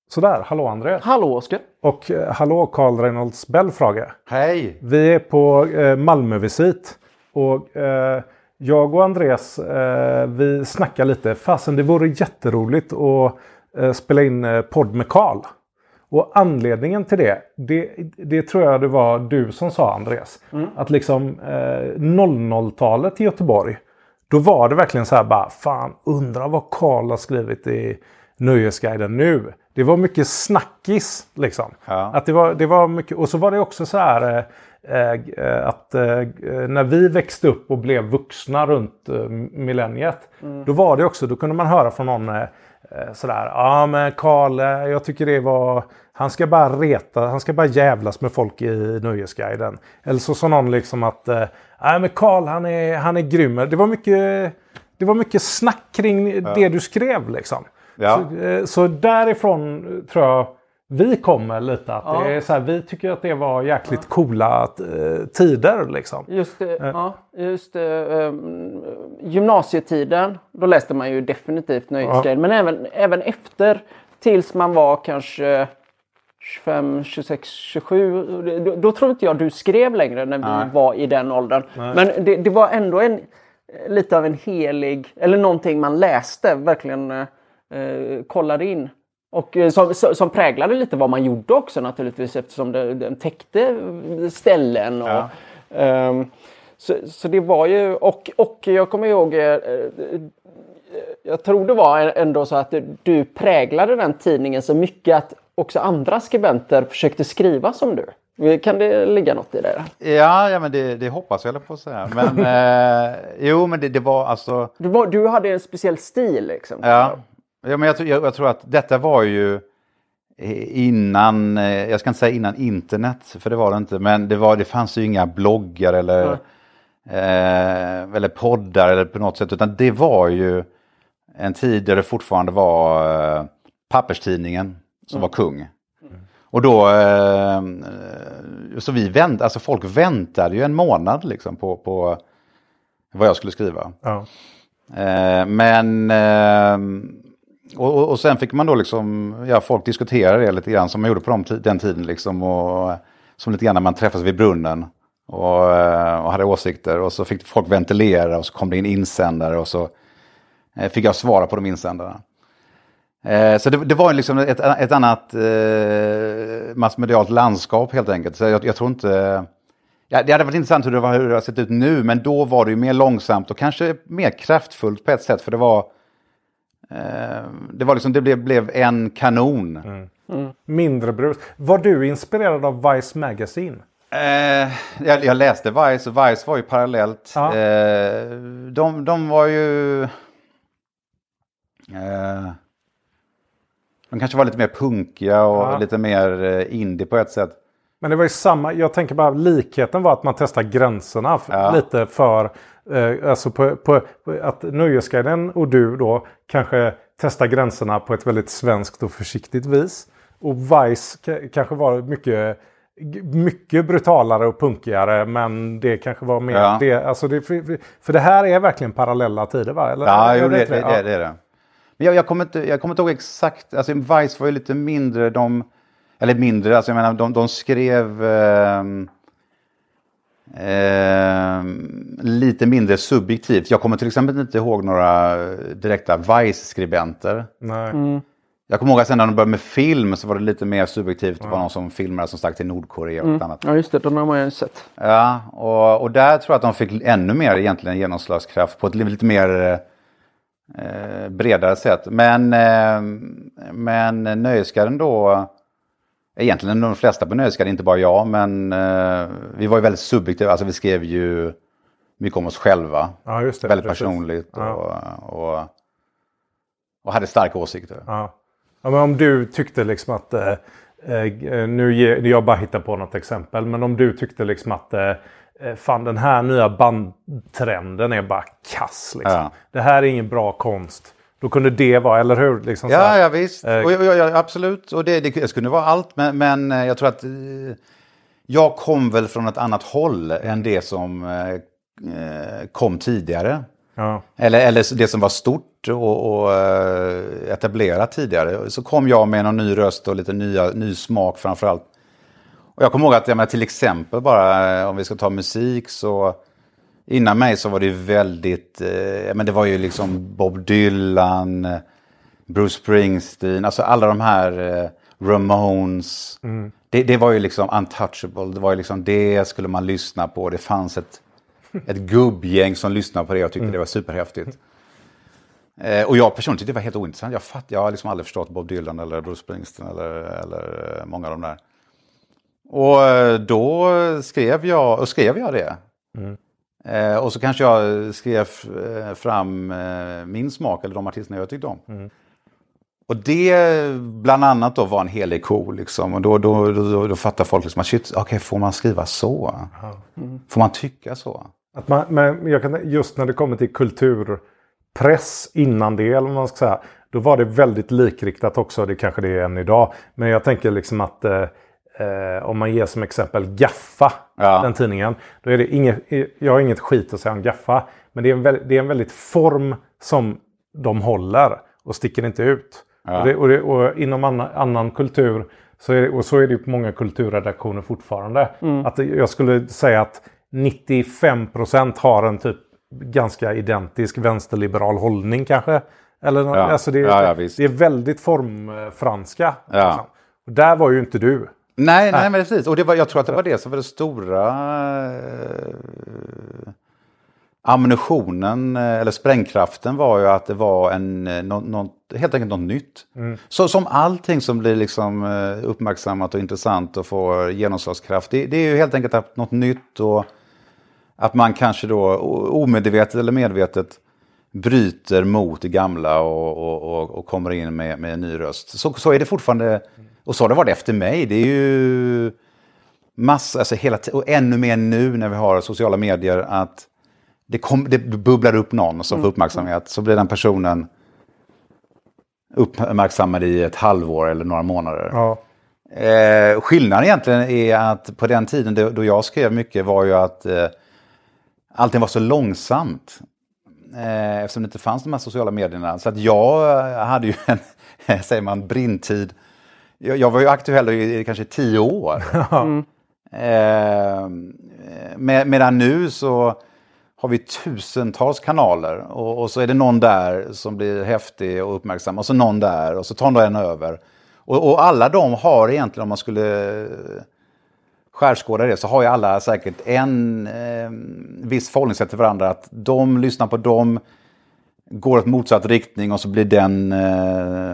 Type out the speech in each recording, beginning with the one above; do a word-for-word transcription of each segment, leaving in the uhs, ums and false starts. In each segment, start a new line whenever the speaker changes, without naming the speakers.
Sådär, hallå Andreas.
Hallå Oskar.
Och eh, hallå Carl Reynolds Bellfrage.
Hej.
Vi är på eh, Malmövisit. Och eh, jag och Andreas, eh, vi snackar lite. Fasen, det vore jätteroligt att eh, spela in eh, podd med Carl. Och anledningen till det, det, det tror jag det var du som sa, Andreas. Mm. Att liksom eh, noll noll-talet i Göteborg, då var det verkligen så här bara, fan, undra vad Carl har skrivit i Nöjesguiden nu. Det var mycket snackis liksom. Ja. Att det var, det var mycket, och så var det också så här eh, eh, att eh, när vi växte upp och blev vuxna runt eh, millenniet, mm. då var det också, då kunde man höra från någon eh, sådär, ja ah, men Carl, jag tycker det var, han ska bara reta, han ska bara jävlas med folk i Nöjesguiden. Eller så sa någon liksom att, nej äh, men Carl, han är, han är grym. Det var mycket, det var mycket snack kring ja. det du skrev liksom. Ja. Så, så därifrån tror jag vi kommer lite att ja. det är så här, vi tycker att det var jäkligt ja. coola uh, tider liksom.
Just det, uh. ja, just det, um, gymnasietiden, då läste man ju definitivt Nöjesguiden, ja. men även, även efter, tills man var kanske tjugofem, tjugosex, tjugosju, då, då tror inte jag du skrev längre när vi Nej. var i den åldern. Nej. Men det, det var ändå en lite av en helig, eller någonting man läste, verkligen eh, kollade in. Och eh, som, som präglade lite vad man gjorde också naturligtvis, eftersom det, den täckte ställen. Och, ja. eh, så, så det var ju, och, och jag kommer ihåg, eh, jag tror det var ändå så att du präglade den tidningen så mycket att också andra skribenter försökte skriva som du. Kan det ligga något i det?
Ja, ja men det, det hoppas jag på att säga. Men eh, jo, men det, det var alltså...
Du, var, du hade en speciell stil liksom.
Ja, ja men jag, jag, jag tror att detta var ju innan, jag ska inte säga innan internet, för det var det inte. Men det, var, det fanns ju inga bloggar eller, mm. eh, eller poddar eller på något sätt. Utan det var ju en tid där det fortfarande var eh, papperstidningen som mm. var kung. Mm. Och då, eh, så vi vänt, alltså folk väntade ju en månad liksom på, på vad jag skulle skriva. Ja. Eh, men, eh, och, och sen fick man då liksom, ja folk diskuterade det lite grann som man gjorde på de, den tiden liksom. Och som lite grann när man träffades vid brunnen och, och hade åsikter. Och så fick folk ventilera och så kom det in insändare och så eh, fick jag svara på de insändarna. Så det, det var liksom ett, ett annat eh, massmedialt landskap helt enkelt. Så jag, jag tror inte... Ja, det hade varit intressant hur det, var, hur det har sett ut nu. Men då var det ju mer långsamt och kanske mer kraftfullt på ett sätt. För det var... Eh, det var liksom, det blev, blev en kanon.
Mm. Mm. Mindre brus. Var du inspirerad av Vice Magazine?
Eh, jag, jag läste Vice och Vice var ju parallellt. Ja. Eh, de, de var ju... Eh, De kanske var lite mer punkiga och ja. lite mer indie på ett sätt.
Men det var ju samma, jag tänker bara likheten var att man testar gränserna för, ja. lite för, eh, alltså på, på, på att Nöjesguiden och du då kanske testar gränserna på ett väldigt svenskt och försiktigt vis. Och Vice k- kanske var mycket, mycket brutalare och punkigare, men det kanske var mer ja. det, alltså det, för, för det här är verkligen parallella tider, va? Eller,
ja, jo, det, det, det, det, det är det. Men jag, jag, kommer inte, jag kommer inte ihåg exakt, alltså Vice var ju lite mindre, de, eller mindre, alltså jag menar, de, de skrev eh, eh, lite mindre subjektivt. Jag kommer till exempel inte ihåg några direkta Vice-skribenter.
Nej. Mm.
Jag kommer ihåg att sen när de började med film så var det lite mer subjektivt. Det var någon som filmade som stack till Nordkorea och
mm.
annat.
Ja just det, de har man ju sett.
Ja, och, och där tror jag att de fick ännu mer egentligen genomslagskraft på ett lite mer... Eh, bredare sätt. Men, eh, men Nöjesguiden då, egentligen de flesta på Nöjesguiden, inte bara jag, men eh, vi var ju väldigt subjektiva. Alltså vi skrev ju mycket om oss själva.
Ja, just det,
väldigt
precis.
personligt
ja.
och, och, och hade starka åsikter.
Ja. Ja, men om du tyckte liksom att eh, nu ger, jag bara hittar på något exempel, men om du tyckte liksom att eh, fan, den här nya bandtrenden är bara kass. Liksom. Ja. Det här är ingen bra konst. Då kunde det vara, eller hur? Liksom,
ja,
så
ja, visst. Eh, och, ja, ja, absolut. Och det, det, det skulle vara allt. Men, men jag tror att eh, jag kom väl från ett annat håll än det som eh, kom tidigare.
Ja.
Eller, eller det som var stort och, och etablerat tidigare. Så kom jag med någon ny röst och lite nya, ny smak framförallt. Och jag kommer ihåg att jag menar, till exempel bara om vi ska ta musik så innan mig så var det väldigt, eh, men det var ju liksom Bob Dylan, Bruce Springsteen, alltså alla de här eh, Ramones. Mm. Det, det var ju liksom untouchable, det var ju liksom det skulle man lyssna på. Det fanns ett, ett gubbgäng som lyssnade på det och tyckte mm. det var superhäftigt. Eh, och jag personligen tyckte det var helt ointressant. Jag, fatt, jag har liksom aldrig förstått Bob Dylan eller Bruce Springsteen eller, eller många av de där. Och då skrev jag, och skrev jag det. Mm. Eh, och så kanske jag skrev fram eh, min smak eller de artisterna jag tyckte om. Mm. Och det bland annat då var en helig ko liksom. Och då, då, då, då, då fattar folk liksom att shit, okej, okay, får man skriva så? Mm. Får man tycka så?
Att man, men jag kan, just när det kommer till kulturpress innan det, eller vad man ska säga, då var det väldigt likriktat också, det kanske det är än idag. Men jag tänker liksom att eh, Eh, om man ger som exempel Gaffa, ja. Den tidningen, då är det inget, jag har inget skit att säga om Gaffa, men det är en, väldigt, det är en väldigt form som de håller och sticker inte ut. Ja. Och, det, och, det, och inom annan, annan kultur, så är det, och så är det på många kulturredaktioner fortfarande, mm. att jag skulle säga att nittiofem procent har en typ ganska identisk vänsterliberal hållning kanske. Eller, ja. Alltså det, ja, ja, det är väldigt formfranska.
Ja.
Liksom. Och där var ju inte du.
Nej, nej, men precis. Och det var, jag tror att det var det som var det stora eh, ammunitionen, eller sprängkraften var ju att det var en, no, no, helt enkelt något nytt. Mm. Så som allting som blir liksom uppmärksammat och intressant och får genomslagskraft, det, det är ju helt enkelt att något nytt och att man kanske då omedvetet eller medvetet bryter mot det gamla och, och, och, och kommer in med, med en ny röst. Så, så är det fortfarande. Och så har det varit efter mig. Det är ju massa, alltså hela t- och ännu mer nu när vi har sociala medier att det, kom, det bubblar upp någon som får uppmärksamhet. Så blir den personen uppmärksammad i ett halvår eller några månader. Ja. Eh, skillnaden egentligen är att på den tiden då, då jag skrev mycket var ju att eh, allting var så långsamt. Eh, eftersom det inte fanns de här sociala medierna. Så att jag hade ju en, säger man, brintid. Jag, jag var ju aktuell i kanske tio år. Mm. Eh, med, medan nu så har vi tusentals kanaler. Och, och så är det någon där som blir häftig och uppmärksam. Och så någon där och så tar någon över. Och, och alla de har egentligen, om man skulle skärskåda det, så har ju alla säkert en eh, viss förhållningssätt till varandra. Att de lyssnar på dem, går åt motsatt riktning och så blir den eh,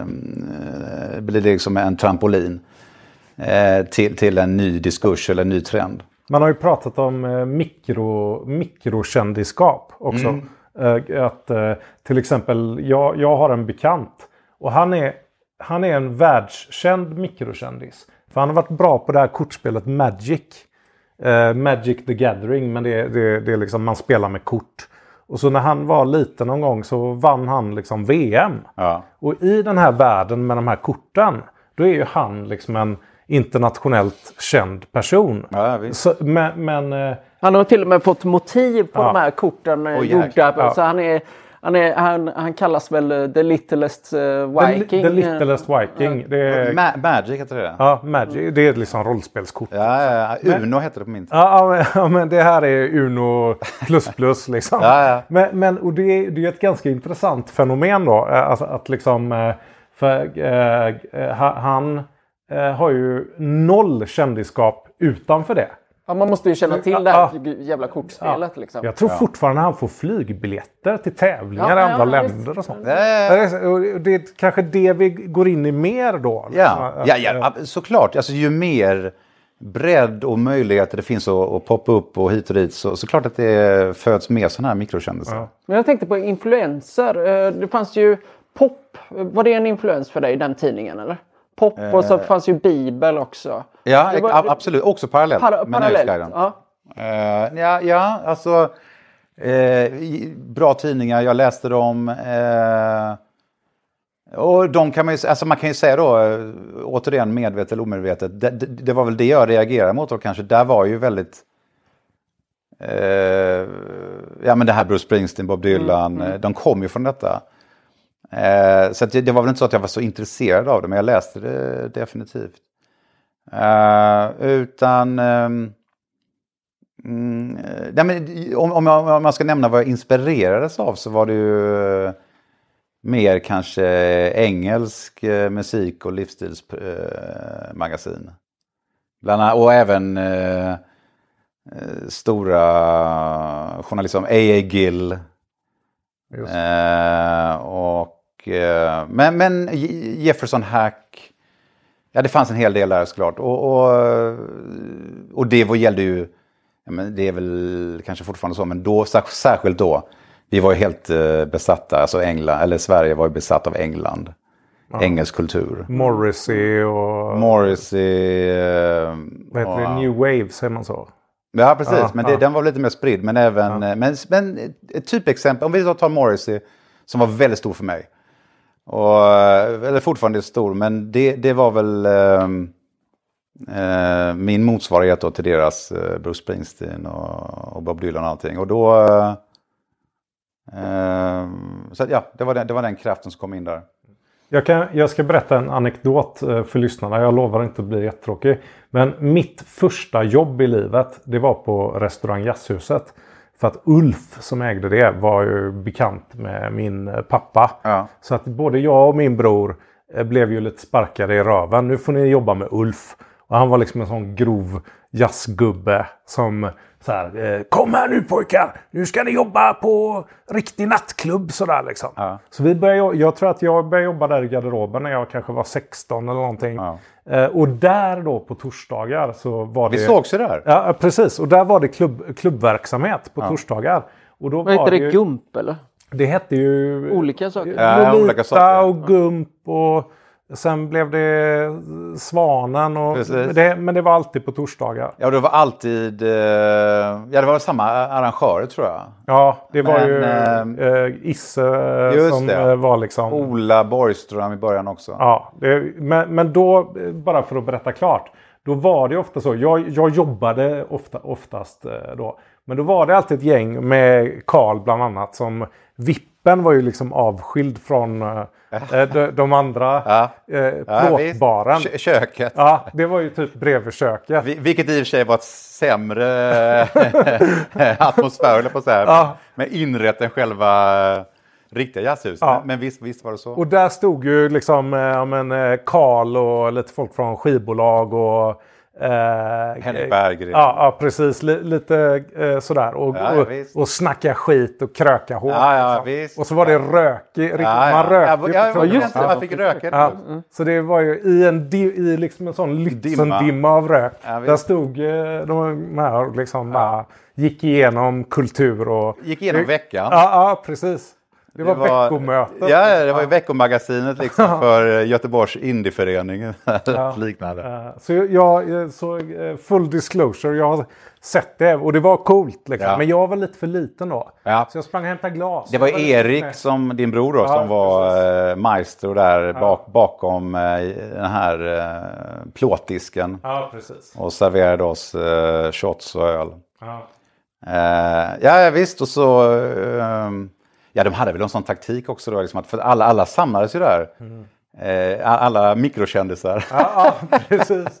blir det liksom en trampolin eh, till, till en ny diskurs eller en ny trend.
Man har ju pratat om eh, mikro, mikrokändisskap också. Mm. Eh, att eh, till exempel, jag, jag har en bekant och han är, han är en världskänd mikrokändis. För han har varit bra på det här kortspelet Magic. Eh, Magic the Gathering, men det, det, det är liksom man spelar med kort. Och så när han var liten någon gång så vann han liksom V M. Ja. Och i den här världen med de här korten, då är ju han liksom en internationellt känd person.
Ja,
så, men, men,
han har till och med fått motiv på ja. de här korten oh, gjorda. Ja. Så han är... Han, är, han, han kallas väl The Littlest uh, Viking.
The, the Littlest Viking.
Ja.
Det är,
Ma- Magic heter det.
Ja, Magic. Det är liksom rollspelskort.
Ja, ja, ja. Uno men, heter det på min tid.
Ja, ja, men det här är Uno plus plus liksom.
ja, ja.
Men, men och det är, det är ett ganska intressant fenomen då. Att, att liksom, för eh, han eh, har ju noll kändisskap utanför det.
Ja, man måste ju känna till det här ja, jävla kortspelet. Ja. Liksom.
Jag tror ja. fortfarande han får flygbiljetter till tävlingar ja, i andra ja, länder och sånt. Ja, ja, ja. Det är kanske det vi går in i mer då.
Ja, ja, ja såklart. Alltså, ju mer bredd och möjligheter det finns att, att poppa upp och hit och dit, så såklart att det föds mer sådana här mikrokändisar. Ja.
Men jag tänkte på influenser. Det fanns ju pop. Var det en influens för dig i den tidningen eller? Pop och så fanns ju Bibel också.
Ja, det var, absolut. Också parallellt
para, med parallellt, ja.
Uh, ja, ja, alltså uh, bra tidningar, jag läste dem. Uh, och de kan man ju, alltså man kan ju säga då, uh, återigen medvetet eller omedvetet, det, det, det var väl det jag reagerade mot och kanske där var ju väldigt eh, ja men det här Bruce Springsteen, Bob Dylan, mm, mm. de kom ju från detta. Eh, så att det, det var väl inte så att jag var så intresserad av det, men jag läste det definitivt. Eh, utan eh, mm, nej, men, om, om, jag, om jag ska nämna vad jag inspirerades av, så var det ju eh, mer kanske engelsk eh, musik- och livsstilsmagasin. Eh, och även eh, stora journalister som A A Gill. Eh, och, eh, men, men Jefferson Hack, ja det fanns en hel del där såklart. Och, och, och det var, gällde ju, ja, men det är väl kanske fortfarande så, men då, särskilt då, vi var ju helt eh, besatta, alltså England, eller Sverige var ju besatt av England. Ja. Engelsk kultur.
Morrissey och...
Morrissey... Eh,
vad heter det? New Wave, säger man så?
Ja, precis.
Ja,
men det,
ja.
den var lite mer spridd. Men även... Ja. Men, men ett typexempel, om vi tar Morrissey, som var väldigt stor för mig. Och, eller fortfarande är stor, men det, det var väl eh, eh, min motsvarighet då till deras eh, Bruce Springsteen och, och Bob Dylan och allting. Och då... Eh, så ja, det var, den, det var den kraften som kom in där.
Jag, kan, jag ska berätta en anekdot för lyssnarna. Jag lovar inte att bli jättetråkig. Men mitt första jobb i livet, det var på restaurang Jazzhuset. För att Ulf som ägde det var ju bekant med min pappa. Ja. Så att både jag och min bror blev ju lite sparkade i röven. Nu får ni jobba med Ulf. Och han var liksom en sån grov jazzgubbe som... Så här, kom här nu pojkar, nu ska ni jobba på riktig nattklubb sådär liksom. Ja. Så vi började, jag tror att jag började jobba där i garderoben när jag kanske var sexton eller någonting. Ja. Eh, och där då på torsdagar så var det...
Vi sågs ju där.
Ja, precis. Och där var det klubb, klubbverksamhet på ja. torsdagar. Och då
vad heter
var
det?
Ju,
Gump eller?
Det hette ju...
Olika saker.
Ja, olika saker. Och Gump och... Sen blev det Svanen och det, men det var alltid på torsdagar.
Ja, det var alltid eh, ja det var samma arrangörer tror jag.
Ja, det var
men,
ju eh, Isse som det. var liksom
Ola Borgström i början också.
Ja, det, men, men då bara för att berätta klart. Då var det ofta så. Jag, jag jobbade ofta, oftast då. Men då var det alltid ett gäng med Karl bland annat som Vippen var ju liksom avskild från eh, de, de andra
ja.
eh, plåtbaren.
Ja, köket.
Ja, det var ju typ bredvid köket.
Vil- vilket i och för sig var ett sämre atmosfär på så här,
ja.
med inrätt än själva riktiga jazzhus. Ja. Men visst, visst var det så.
Och där stod ju liksom ja, men, Karl och lite folk från skivbolag och
Eh, Henrik Berggren.
Ja, ja, precis. L- lite eh, sådär. Och,
ja,
och, och snacka skit och kröka hår.
Ja, ja, liksom.
Och så var det rök. I,
ja,
man rökte.
Ja, ja, just det. Man fick röka.
Ja. Mm. Så det var ju i en, di- i liksom en sån dimma. dimma av rök. Ja, där stod eh, de här liksom ja. bara gick igenom kultur. Och,
gick igenom
det,
veckan.
Ja, ja, precis. Det var, det var veckomötet.
Ja, det var ju veckomagasinet liksom för Göteborgs indieförening.
Ja.
Liknande.
Så jag, så full disclosure, jag har sett det och det var coolt liksom. Ja. Men jag var lite för liten då. Ja. Så jag sprang och hämtade glas.
Det var Erik, som din bror då, ja, som var precis. maestro där ja. bak, bakom den här uh, plåtdisken.
Ja, precis.
Och serverade oss uh, shots och öl.
Ja,
uh, ja visst, och så... Uh, Ja, de hade väl en sån taktik också då, liksom att för alla, alla samlades ju där. Mm. Eh, alla mikrokändisar.
Ja, ja precis.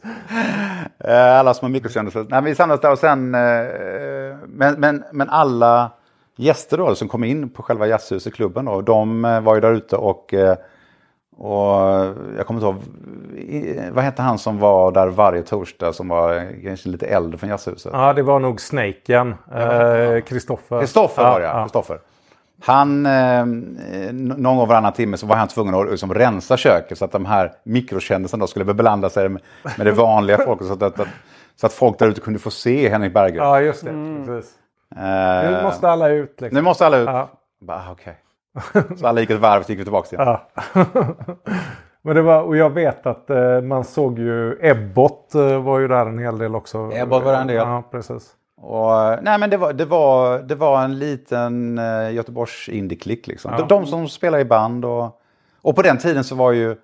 eh, alla små mikrokändisar. Nej, vi samlades där och sen... Eh, men, men, men alla gäster då som kom in på själva jazzhuset, klubben då, de var ju där ute och... Och jag kommer inte ihåg, vad hette han som var där varje torsdag som var kanske lite äldre från jazzhuset?
Ja, det var nog Snaken. Kristoffer.
Kristoffer var det, ja. Kristoffer. Han, eh, någon gång varannan timme så var han tvungen att liksom rensa köket så att de här mikrokändisarna då skulle beblanda sig med, med det vanliga folket så att, att, så att folk där ute kunde få se Henrik Berggren.
Ja, just det. Mm. Precis. Eh, nu måste alla ut. Liksom.
Nu måste alla ut.
Ja.
Bara, okej. Okay. Så alla gick ett varv så gick vi tillbaka igen.
Ja. Men det var, och jag vet att eh, man såg ju Ebbot eh, var ju där en hel del också.
Ebbot var en del.
Ja, precis.
Och, nej men det var, det var, det var en liten uh, Göteborgs indie-klick liksom. Ja. De, de som spelar i band och, och på den tiden så var ju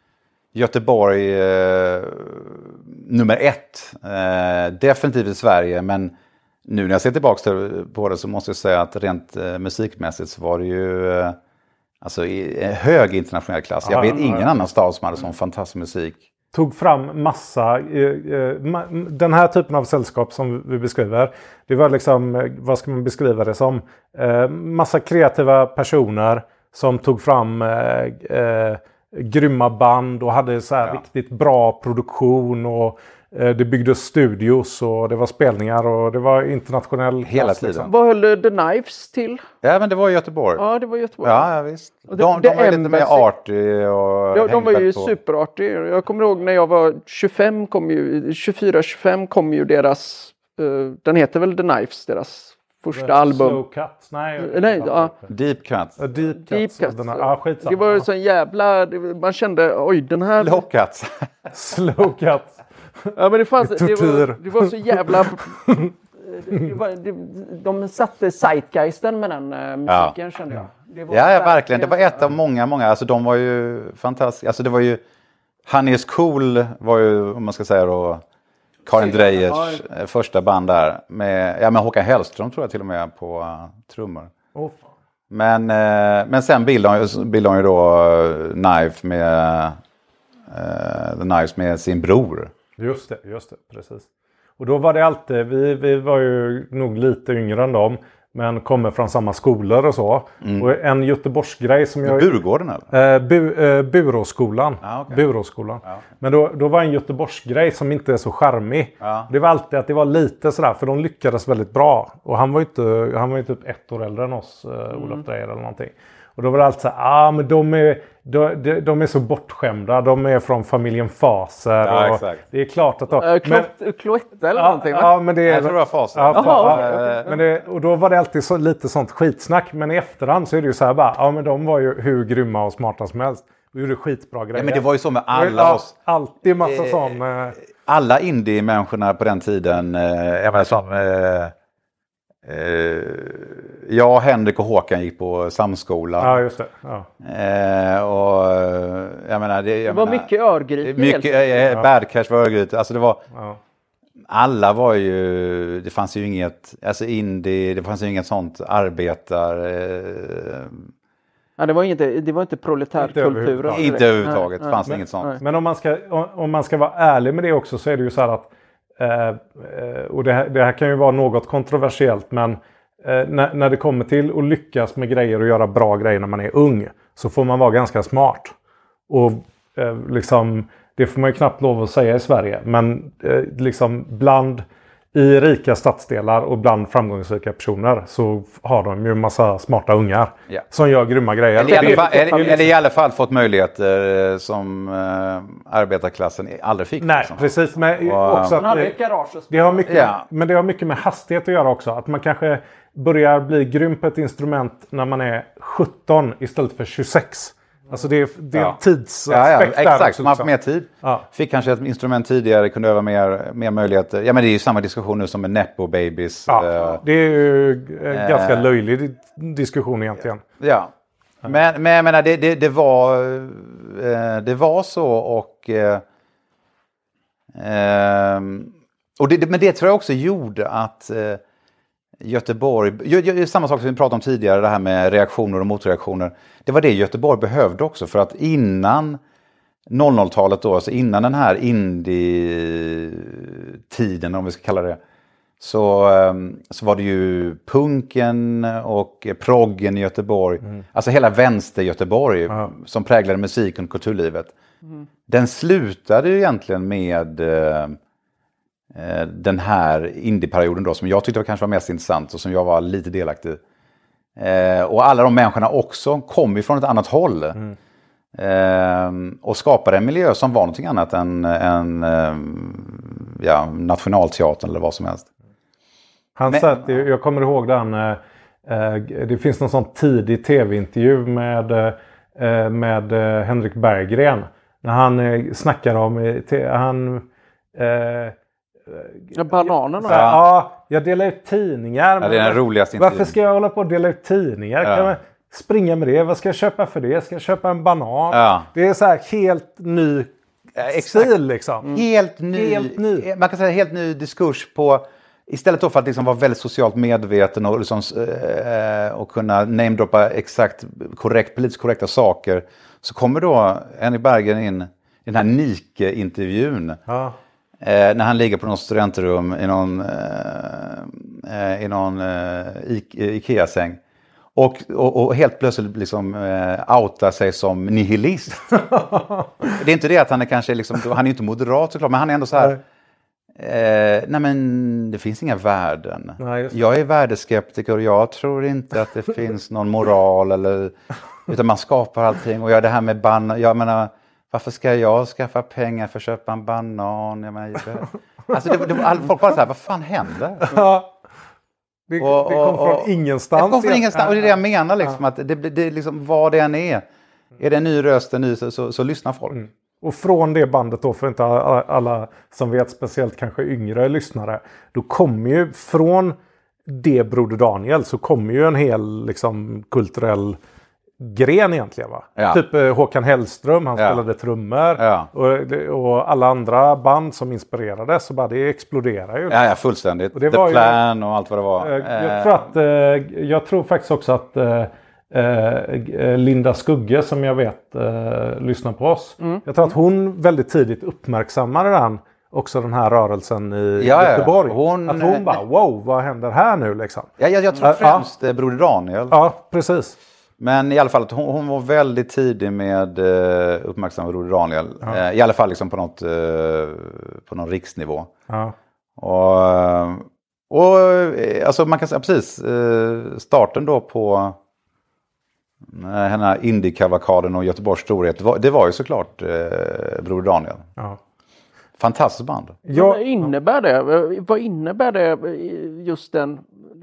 Göteborg uh, nummer ett. Uh, definitivt i Sverige, men nu när jag ser tillbaka på det så måste jag säga att rent eh, musikmässigt så var det ju eh, alltså, i hög internationell klass. Jag vet ingen annan stad som hade sån fantastisk musik.
Tog fram massa, eh, eh, ma- den här typen av sällskap som vi beskriver, det var liksom, eh, vad ska man beskriva det som? Eh, massa kreativa personer som tog fram eh, eh, grymma band och hade så här
Ja.
riktigt bra produktion och eh, det byggdes studios och det var spelningar och det var internationell
Hela
klass,
tiden.
liksom.
Vad höll The Knives till?
Ja, men det var i Göteborg.
Ja, det var Göteborg.
Ja, ja visst.
Och
De,
det-
de var ju
det
lite mer
Embassy-
arty och
Ja, de var
hängde
ju
på.
superartiga. Jag kommer ihåg när jag var tjugofem, kom ju, tjugofyra tjugofem kom ju deras, uh, den heter väl The Knives, deras första album.
Slow Cuts, nej.
Nej, ja.
Deep Cuts.
A Deep Cuts.
Deep Cuts.
Den här, ja, skitsamma.
Det var ju så en jävla, det, man kände, oj den här...
Low Cuts.
Slow Cuts.
Ja, men det fanns, det
Tortyr.
var, det var så jävla... det var, det, de satte zeitgeisten med den uh, musiken kände jag. Det var
Ja, ja, verkligen. Det var ett av många, många. Alltså de var ju fantastiska. Alltså det var ju... Honey is Cool var ju, om man ska säga då, Karin Dreyers eh, första band där. Med, ja, med Håkan Hellström tror jag till och med på uh, trummor.
Oh, fan.
Men, eh, men sen bildade hon ju, bildade hon ju då uh, Knife med, uh, The Knives med sin bror.
Just det, just det, precis. Och då var det alltid, vi, vi var ju nog lite yngre än dem, men kommer från samma skolor och så.
Mm.
Och en Göteborgsgrej som jag...
Burgården eller?
Eh, bu, eh, Buråsskolan.
Ah, okay.
Buråsskolan.
Ja.
Men då, då var en Göteborgsgrej som inte är så charmig.
Ja.
Det var alltid att det var lite sådär, för de lyckades väldigt bra. Och han var ju inte, han var ju typ ett år äldre än oss, eh, Olof Dreyer eller någonting. Och då var det alltid så här, ah, men de är, de, de, de är så bortskämda. De är från familjen Faser.
Ja,
och
exakt.
det är klart att de...
Uh, Cloette, Cloette eller
ja,
någonting va?
ja, men det är...
Jag tror det var Faser.
Ja,
Jaha,
fa-
okej,
ja,
okej.
men det, och då var det alltid så, lite sånt skitsnack. Men i efterhand så är det ju så här bara, ja men de var ju hur grymma och smarta som helst. De gjorde skitbra grejer.
Ja, men det var ju så med alla
Ja,
oss.
alltid massa
Eh,
sån... Eh,
Alla indie-människorna på den tiden, eh, jag menar som... Eh, eh, jag, Henrik och Håkan gick på samskolan.
ja, just det. Ja.
Eh, och eh, jag menar... Det, jag
Det var
menar,
mycket Örgryte.
Mycket, eh, Bad Cash var Örgryte. Alltså det var...
Ja.
Alla var ju... Det fanns ju inget... Alltså indie, det fanns ju inget sånt arbetar... Eh,
Ja, det var inte, det var inte proletärkulturen.
överhuvudtaget.
direkt.
inte överhuvudtaget.
Nej,
fanns
nej,
inget sånt.
nej.
Men om man, ska, om, om man ska vara ärlig med det också så är det ju så här att... Eh, eh, och det här, det här kan ju vara något kontroversiellt, men eh, när, när det kommer till att lyckas med grejer och göra bra grejer när man är ung, så får man vara ganska smart. Och eh, liksom, det får man ju knappt lov att säga i Sverige, men eh, liksom bland i rika stadsdelar och bland framgångsrika personer så har de ju en massa smarta ungar
Ja.
som gör grymma grejer.
Eller i, alla
Det-
fall,
det-
eller, eller i alla fall fått möjligheter eh, som eh, arbetarklassen aldrig fick.
Nej,
liksom.
precis. Men
Och,
också
Han
att
hade
det,
ett garage och
det har mycket,
Ja.
men det har mycket med hastighet att göra också. Att man kanske börjar bli grym på ett instrument när man är sjutton istället för tjugosex. Alltså det är, det är
Ja.
en tidsaspekt
Ja, ja,
där
exakt.
också,
Man har fått
liksom.
mer tid.
Ja.
Fick kanske ett instrument tidigare, kunde öva mer, mer möjligheter. Ja, men det är ju samma diskussion nu som med Nepo Babies.
Ja,
eh,
det är ju en
Eh.
ganska löjlig di- diskussion egentligen.
Ja, men, men jag menar det, det, det, var, eh, det var så och... Eh, ehm, och det, det, men det tror jag också gjorde att eh, Göteborg... ju- ju- Samma sak som vi pratade om tidigare, det här med reaktioner och motreaktioner. Det var det Göteborg behövde också, för att innan noll noll-talet då, alltså innan den här indie-tiden, om vi ska kalla det, så, ehm, så var det ju punken och proggen i Göteborg. Alltså hela vänster Göteborg
Ja.
som präglade musiken och kulturlivet. Den slutade ju egentligen med eh, eh, den här indieperioden då, som jag tyckte var kanske var mest intressant och som jag var lite delaktig i. Eh, och alla de människorna också kom ju från ett annat håll.
Mm.
Eh, och skapade en miljö som var någonting annat än, än eh, ja, Nationalteatern eller vad som helst.
Han
Men-
satt, jag kommer ihåg den, eh, eh, det finns någon sån tidig tv-intervju med, eh, med eh, Henrik Berggren. När han eh, snackar om, eh, te, han... Eh,
Ja, bananerna.
så här, ja, jag delar ut tidningar.
Ja, det är den roligaste
Varför
intervjun.
ska jag hålla på och dela ut tidningar?
Ja.
Kan man springa med det? Vad ska jag köpa för det? Ska jag köpa en banan?
Ja.
Det är så här helt ny
Ja, exakt.
stil liksom.
Helt ny,
Helt ny.
man kan säga helt ny diskurs på istället då för att liksom vara väldigt socialt medveten och, liksom, eh, och kunna namedroppa exakt korrekt, politiskt korrekta saker, så kommer då Henrik Berggren in i den här Nike-intervjun.
Ja.
Eh, när han ligger på något studentrum i någon, eh, i någon eh, Ikea-säng. Och, och, och helt plötsligt liksom eh, outar sig som nihilist. Det är inte det att han är kanske liksom, han är inte moderat såklart, men han är ändå så här. Eh, nej men det finns inga värden. Nej, jag är värdeskeptiker och jag tror inte att det finns någon moral eller, utan man skapar allting. Och jag det här med banan, jag menar, varför ska jag skaffa pengar för att köpa en banan? Jag menar, alltså det, det, all, folk bara så här, vad fan händer?
Det, och, det kom från
och,
ingenstans.
Det kom från ingenstans, och det är det jag menar liksom, ja. att det, det liksom, vad det än är. Är det en ny röst, en ny, så, så, så lyssnar folk. Mm.
Och från det bandet då, för inte alla, alla som vet, speciellt kanske yngre lyssnare, då kommer ju från det Broder Daniel så kommer ju en hel liksom kulturell gren egentligen, va? Ja. Typ eh, Håkan Hellström, han ja. spelade trummor ja. och, och alla andra band som inspirerade, så bara det exploderar ju.
Ja, ja fullständigt.
Och det
The
var
Plan
ju,
och allt vad det var.
Eh, jag, tror att, eh, jag tror faktiskt också att eh, eh, Linda Skugge, som jag vet eh, lyssnar på oss. Mm. Jag tror att hon väldigt tidigt uppmärksammade den, också den här rörelsen i ja, Göteborg. Ja, hon, att hon bara, wow, vad händer här nu liksom?
Ja, jag, jag tror främst ja. Broder Daniel.
Ja, precis.
Men i alla fall, hon, hon var väldigt tidig med uh, uppmärksamma Broder Daniel. Ja. Uh, I alla fall liksom på, något, uh, på någon riksnivå. Ja. Och, och alltså man kan säga precis, uh, starten då på uh, den här Indie-kavakaden och Göteborgs storhet, det var, det var ju såklart uh, Broder Daniel. Ja. Fantastiskt band.
Ja. Vad innebär det? Vad innebär det just den...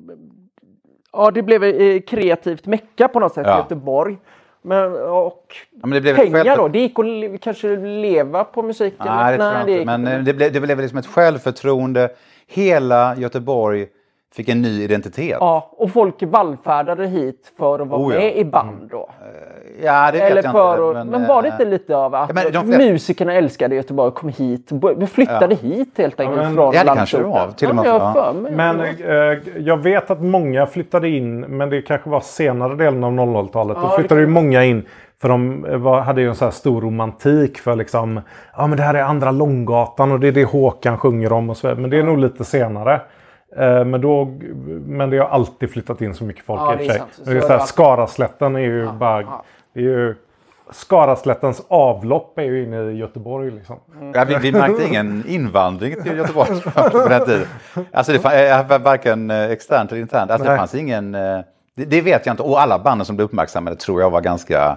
Ja, det blev ett kreativt mecka på något sätt i ja. Göteborg. Men, och
ja, men det blev
pengar
själv...
då? Det gick att kanske leva på musiken?
Nej, det Nej, det men det blev, det blev liksom ett självförtroende. Hela Göteborg fick en ny identitet.
Ja, och folk vallfärdade hit för att vara oh, ja. med i band då.
Ja, det vet
Eller
jag
för
inte.
Att, men, men var det inte lite av att ja, men de flesta... musikerna älskade Göteborg, kom hit, vi flyttade ja. hit helt enkelt ja, men, från
ja, det kanske det var. Till och med.
Ja, jag för, men äh, jag vet att många flyttade in, men det kanske var senare delen av noll noll-talet. Ja, då flyttade ju kan... många in, för de var, hade ju en så här stor romantik för liksom, ja men det här är andra Långgatan och det är det Håkan sjunger om och så. Men det är nog lite senare. Men, då, men det har alltid flyttat in så mycket folk ja, i och för sig. Så, så, så här, Skaraslätten är ju ja, bara... Ja. Det är ju, Skaraslättens avlopp är ju inne i Göteborg liksom.
Mm. Ja, vi, vi märkte ingen invandring till Göteborg på den tiden. Alltså det var varken externt eller internt. Alltså det fanns ingen... Det, det vet jag inte. Och alla banden som blev uppmärksammade tror jag var ganska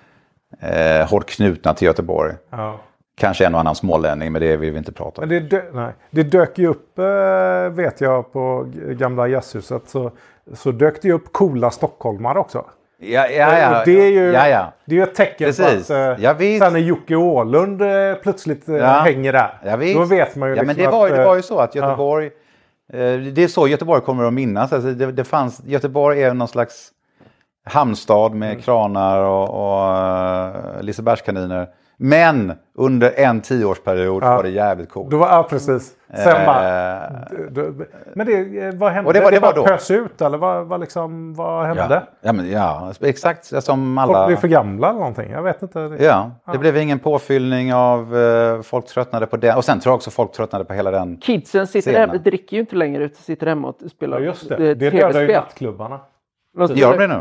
eh, hårt knutna till Göteborg. Ja. Kanske en och annan smålänning, men det vill vi inte prata om.
Men det, dö- nej. det dök ju upp, äh, vet jag, på gamla jazzhuset. Så, så dök det ju upp coola stockholmare också.
Ja, ja, ja.
Och det är ju
ja, ja.
Det är ett tecken
Precis.
på att äh, sen när Jocke Åhlund äh, plötsligt äh, ja. hänger där.
Ja,
då vet man ju
ja,
liksom
men det var,
att,
det var ju så att Göteborg... Ja. Eh, det är så Göteborg kommer att minnas. Alltså det, det fanns, Göteborg är någon slags hamnstad med mm. kranar och, och uh, Lisebergskaniner. Men under en tioårsperiod ja. var det jävligt coolt.
Då var, ja, precis. Sen eh, bara... D- d- men det, vad hände?
Och det var, det
det
var
bara pös ut, eller vad, vad, liksom, vad hände?
Ja, ja, men, ja exakt som alla...
Folk blev för gamla eller någonting, jag vet inte.
Ja, ja. det blev ingen påfyllning av... Uh, folk tröttnade på det. Och sen tror jag också folk tröttnade på hela den
Kidsen sitter hemma, dricker ju inte längre ut, sitter hemma och spelar
ja, just det. Det dödar ju nattklubbarna.
Gör det nu?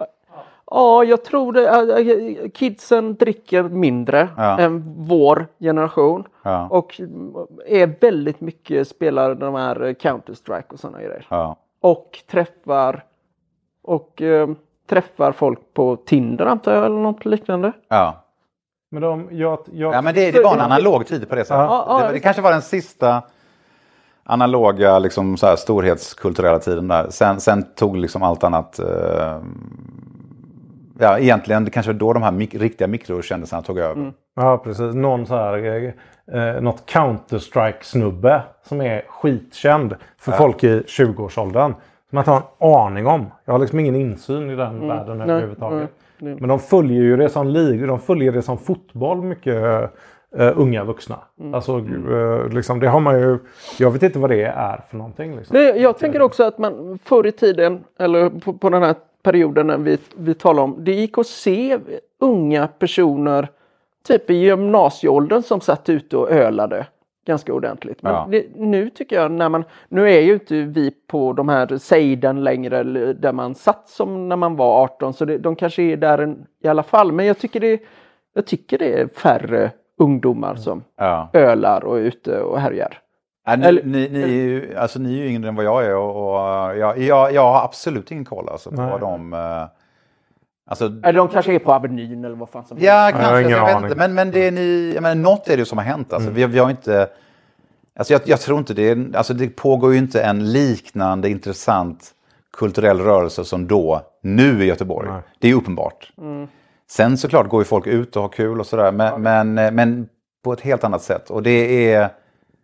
Ja, jag tror det. Kidsen dricker mindre ja. än vår generation. Ja. Och är väldigt mycket spelar de här Counter-Strike och sådana grejer. Ja. Och träffar och eh, träffar folk på Tinder, antar jag, eller något liknande.
Ja.
Men de, jag, jag...
ja, men det, det var en analog tid på det sättet. Ja. Ja, det, det kanske var den sista analoga liksom, så här, storhetskulturella tiden där. Sen, sen tog liksom allt annat... Eh, Ja, egentligen det kanske då de här mik- riktiga mikrokändisarna tog över. Mm.
Ja, precis. Någon så här, eh, något Counter-Strike-snubbe som är skitkänd för ja. folk i tjugoårsåldern. Som jag tar en aning om. Jag har liksom ingen insyn i den mm. världen överhuvudtaget. Mm. Mm. Men de följer ju det som lig, de följer det som fotboll mycket uh, unga vuxna. Mm. Alltså, uh, liksom, det har man ju... Jag vet inte vad det är för någonting. Liksom.
Det, jag tänker också att man förr i tiden, eller på, på den här perioden när vi, vi talar om, det gick att se unga personer typ i gymnasieåldern som satt ute och ölade ganska ordentligt. Men
ja.
det, nu tycker jag, när man, nu är ju inte vi på de här Seiden längre där man satt som när man var arton, så det, de kanske är där en, i alla fall. Men jag tycker det, jag tycker det är färre ungdomar som
ja.
ölar och är ute och härjar.
Ja, ni, eller, ni, ni, är ju, alltså, ni är ju yngre än vad jag är och, och jag, jag, jag har absolut ingen koll alltså, på vad de... Uh, alltså,
eller de kanske är på Avenyn eller vad fan som
ja, helst. Kanske, jag, jag vet inte. Men, men det är ni, jag menar, något är det som har hänt. Alltså. Mm. Vi, vi har inte... Alltså jag, jag tror inte det är, alltså det pågår ju inte en liknande intressant kulturell rörelse som då, nu i Göteborg. Nej. Det är uppenbart. Mm. Sen såklart går ju folk ut och har kul och sådär, men, ja. men, men på ett helt annat sätt. Och det är...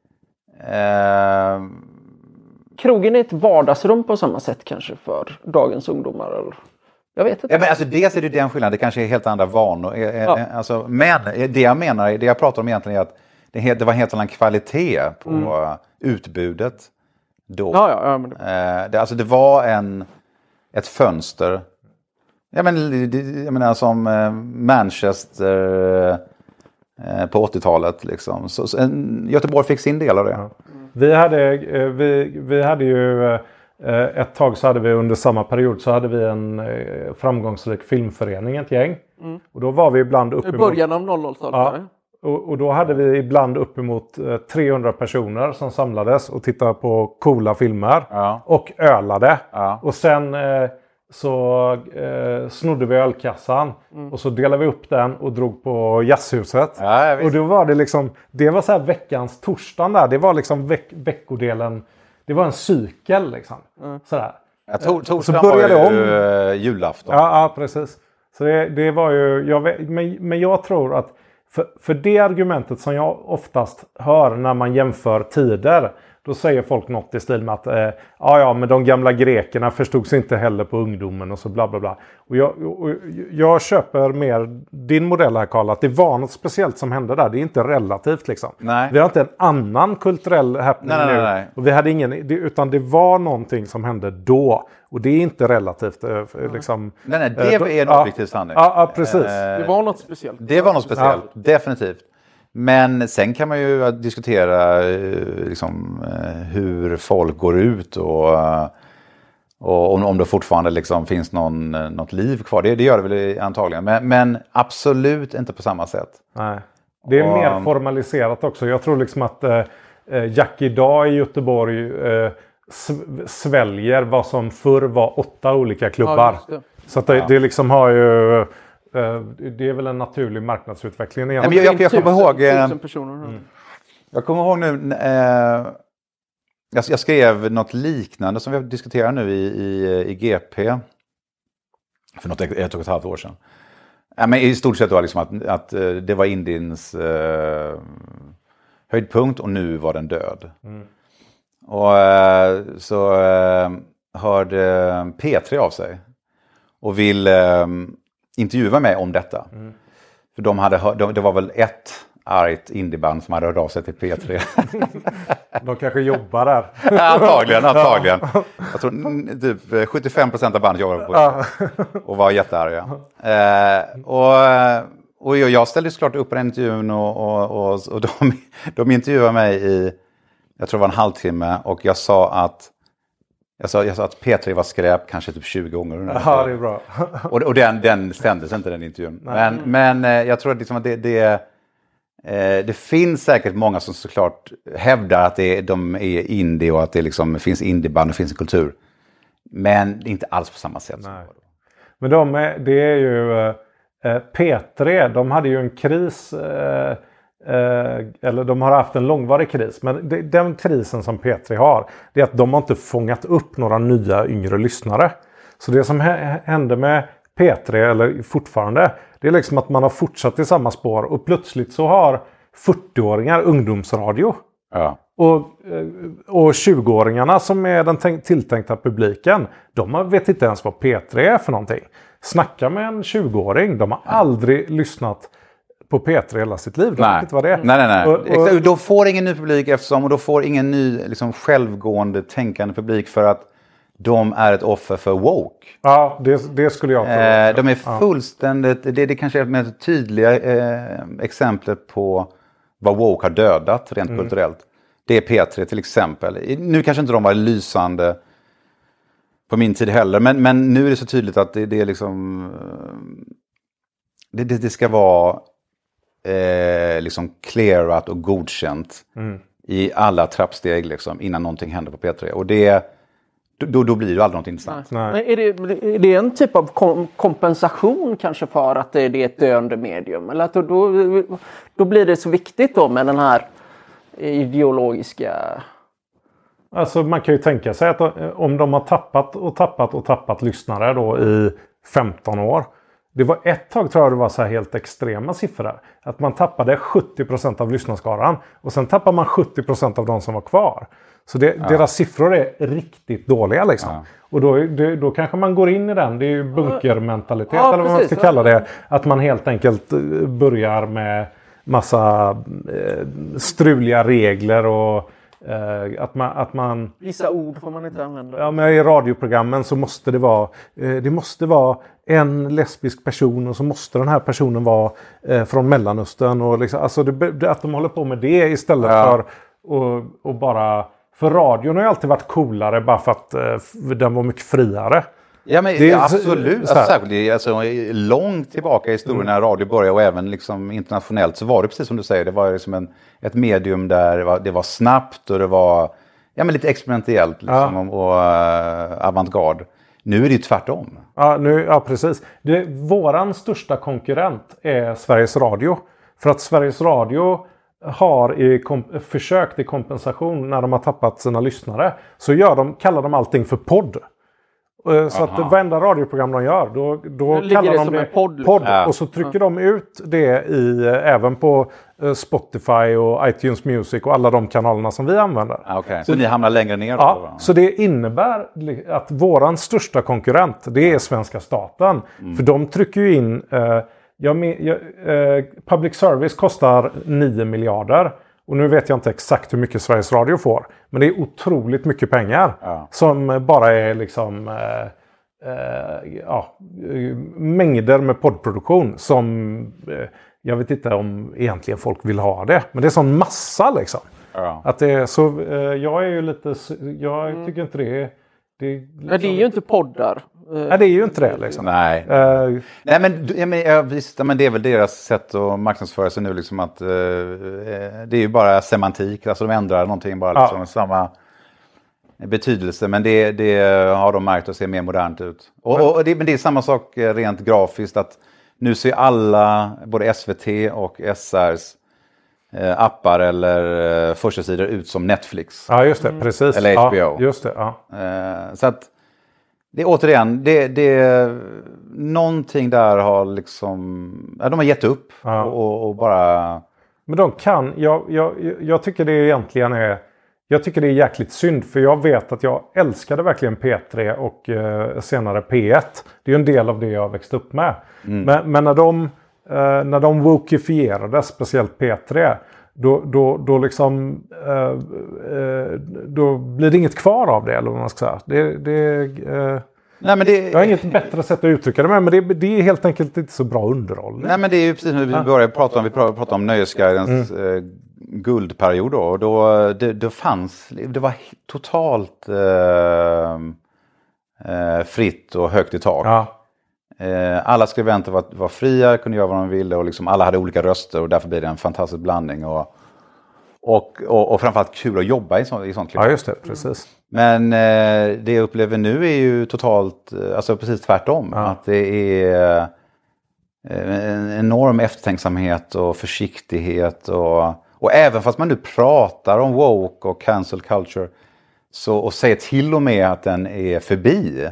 Eh...
Krogen är ett vardagsrum på samma sätt kanske för dagens ungdomar, eller? Jag vet inte.
Ja, men alltså dels är det den skillnaden, det kanske är helt andra vanor. Ja. Alltså, men det jag menar, det jag pratar om egentligen är att det, det var en helt annan kvalitet på mm. utbudet då.
Ja, ja, ja, men...
eh, det, alltså det var en, ett fönster. Jag menar, jag menar som eh, Manchester eh, på åttiotalet. Liksom. Så, så, en, Göteborg fick sin del av det. Ja.
Mm. Vi, hade, eh, vi, vi hade ju... Eh, ett tag så hade vi under samma period så hade vi en eh, framgångsrik filmförening, ett gäng. Mm. Och då var vi ibland uppemot...
I början av noll noll-talet.
Ja, och, och då hade vi ibland uppemot eh, trehundra personer som samlades och tittade på coola filmer. Ja. Och ölade. Ja. Och sen eh, så eh, snodde vi ölkassan. Mm. Och så delade vi upp den och drog på jazzhuset. Ja, och då var det liksom... Det var så här veckans torsdag där. Det var liksom veck- veckodelen... Det var en cykel liksom. Mm. Sådär.
Jag tog, tog så började var ju om. Julafton.
Ja, ja, precis. Så det, det var ju... Jag, men, men jag tror att... För, för det argumentet som jag oftast hör när man jämför tider. Då säger folk något i stil med att... Eh, ja, ja, men de gamla grekerna förstods inte heller på ungdomen och så bla bla bla. Och jag, och jag köper mer din modell här, Karl. Att det var något speciellt som hände där. Det är inte relativt liksom. Nej. Vi har inte en annan kulturell happening
nej,
nu.
Nej, nej.
Och vi hade ingen... Utan det var någonting som hände då. Och det är inte relativt liksom...
Nej, nej, det är en objektiv sanning.
Ja, ja, precis.
Det var något speciellt.
Det var något speciellt, ja. Definitivt. Men sen kan man ju diskutera liksom, hur folk går ut och, och om, om det fortfarande liksom finns någon, något liv kvar. Det, det gör det väl antagligen. Men, men absolut inte på samma sätt.
Nej. Det är och, mer formaliserat också. Jag tror liksom att eh, Jack idag i Göteborg eh, sväljer vad som förr var åtta olika klubbar. Ja, så att det, ja. det liksom har ju... Det är väl en naturlig marknadsutveckling igen.
Men jag, jag, jag kommer ihåg... Mm. Jag kommer ihåg nu... Eh, jag, jag skrev något liknande som vi diskuterar nu i, i, i G P. För något ett och ett halvt år sedan. Ja, men i stort sett var liksom att, att det var Indiens eh, höjdpunkt och nu var den död. Mm. Och eh, så eh, hörde P tre av sig. Och vill... Eh, intervjua mig om detta. Mm. För de hade, de, det var väl ett argt indieband som hade hört av sig till P tre.
De kanske jobbar där.
antagligen, antagligen. Jag tror typ sjuttiofem procent av bandet jobbade på det. Och var jättearga. Eh, och, och jag ställde såklart upp på den intervjun och, och, och, och de, de intervjuade mig i, jag tror det var en halvtimme. Och jag sa att Jag sa, jag sa att P tre var skräp kanske typ tjugo gånger.
Ja, det är bra.
och och den, den sändes inte, den intervjun. Men, men jag tror att, liksom att det, det, eh, det finns säkert många som såklart hävdar att det, de är indie och att det liksom finns indieband och finns en kultur. Men inte alls på samma sätt.
Nej. Men de är, det är ju eh, P tre, de hade ju en kris... Eh, Eh, eller de har haft en långvarig kris. Men det, den krisen som P tre har, det är att de har inte fångat upp några nya yngre lyssnare. Så det som h- hände med P tre, eller fortfarande, det är liksom att man har fortsatt i samma spår. Och plötsligt så har fyrtioåringar ungdomsradio. Ja. Och, och tjugoåringarna som är den t- tilltänkta publiken, de vet inte ens vad P tre är för någonting. Snacka med en tjugoåring, de har aldrig lyssnat på P tre hela sitt liv.
Nej.
Inte vad det är.
nej, nej, nej.
Och, och,
då får ingen ny publik eftersom, och då får ingen ny liksom, självgående, tänkande publik för att de är ett offer för woke.
Ja, det, det skulle jag tro.
Eh, de är fullständigt, ja. det, det kanske är ett mer tydliga eh, exemplet på vad woke har dödat rent mm. kulturellt. Det är P tre till exempel. Nu kanske inte de var lysande på min tid heller, men, men nu är det så tydligt att det, det är liksom det, det, det ska vara eh, liksom clearat och godkänt mm. i alla trappsteg liksom, innan någonting händer på P tre. Och det, då, då blir det aldrig något intressant.
Nej. Nej. Är, det, är det en typ av kom, kompensation kanske för att det, det är ett döende medium? Eller att då, då, då blir det så viktigt då med den här ideologiska...
Alltså man kan ju tänka sig att om de har tappat och tappat och tappat lyssnare då i femton år. Det var ett tag tror jag det var så här helt extrema siffror. Att man tappade sjuttio procent av lyssnarskaran. Och sen tappar man sjuttio procent av de som var kvar. Så det, ja. deras siffror är riktigt dåliga liksom. Ja. Och då, det, då kanske man går in i den. Det är ju bunkermentalitet ja, eller vad precis, man ska kalla det. Att man helt enkelt börjar med massa eh, struliga regler och Uh, att man, att man...
Vissa ord får man inte använda.
Ja, men i radioprogrammen så måste det vara... Uh, det måste vara en lesbisk person och så måste den här personen vara uh, från Mellanöstern. Och liksom, alltså det, att de håller på med det istället ja. för och, och bara... För radion har ju alltid varit coolare bara för att uh, den var mycket friare.
Ja, men det är, absolut. Alltså, särskilt alltså, långt tillbaka i historien när radio började och även liksom internationellt så var det precis som du säger. Det var liksom en, ett medium där det var, det var snabbt och det var ja, men lite experimentellt liksom, ja. och, och uh, avantgarde. Nu är det ju tvärtom.
Ja, nu, ja precis. Det, våran största konkurrent är Sveriges Radio. För att Sveriges Radio har i kom, försökt i kompensation när de har tappat sina lyssnare. Så gör de, kallar de allting för podd. Så Aha. att varenda radioprogram de gör, då, då kallar
det
de
som
det
en podd.
podd ja. Och så trycker ja. de ut det i, även på Spotify och iTunes Music och alla de kanalerna som vi använder.
Ah, okay. Så, så ni hamnar längre ner?
Ja, då? Så det innebär att våran största konkurrent, det är svenska staten. Mm. För de trycker ju in, eh, jag, jag, eh, public service kostar nio miljarder. Och nu vet jag inte exakt hur mycket Sveriges Radio får. Men det är otroligt mycket pengar. Ja. Som bara är liksom eh, eh, ja, mängder med poddproduktion. Som eh, jag vet inte om egentligen folk vill ha det. Men det är sån massa liksom. Ja. Att det är så, eh, jag är ju lite, jag mm. tycker inte det är...
Det är, liksom... ja, det är ju inte poddar.
Nej, det är ju inte det liksom.
Nej. Uh, Nej men, ja, men, ja, visst, men det är väl deras sätt att marknadsföra sig nu liksom att uh, det är ju bara semantik. Alltså de ändrar någonting bara liksom ja. samma betydelse. Men det, det har de märkt att se mer modernt ut. Och, och, och det, men det är samma sak rent grafiskt att nu ser alla, både S V T och S R:s uh, appar eller uh, första sidor ut som Netflix.
Ja just det, precis.
Eller H B O.
Ja, just det, ja.
Uh, så att det är återigen, det, det, någonting där har liksom, ja, de har gett upp ja. och, och bara...
Men de kan, jag, jag, jag tycker det egentligen är, jag tycker det är jäkligt synd för jag vet att jag älskade verkligen P tre och eh, senare P ett. Det är ju en del av det jag växte upp med. Mm. Men, men när de, eh, när de wokifierade, speciellt P tre, Då, då, då, liksom, eh, eh, då blir det inget kvar av det, eller vad man ska säga. Det, det, eh,
Nej, men det,
jag har inget bättre sätt att uttrycka det med, men det, det är helt enkelt inte så bra underhållning.
Nej, men det är ju precis som vi började prata om, vi pratade om Nöjesguidens mm. eh, guldperiod då. Och då det, det fanns, det var totalt eh, eh, fritt och högt i tak. Ja. Alla skribenter var, var fria, kunde göra vad de ville och liksom alla hade olika röster och därför blev det en fantastisk blandning och, och, och, och framförallt kul att jobba i, så, i sånt klimat.
Ja just det, precis.
Men eh, det jag upplever nu är ju totalt, alltså precis tvärtom. Ja. Att det är eh, en enorm eftertänksamhet och försiktighet och, och även fast man nu pratar om woke och cancel culture så, och säger till och med att den är förbi.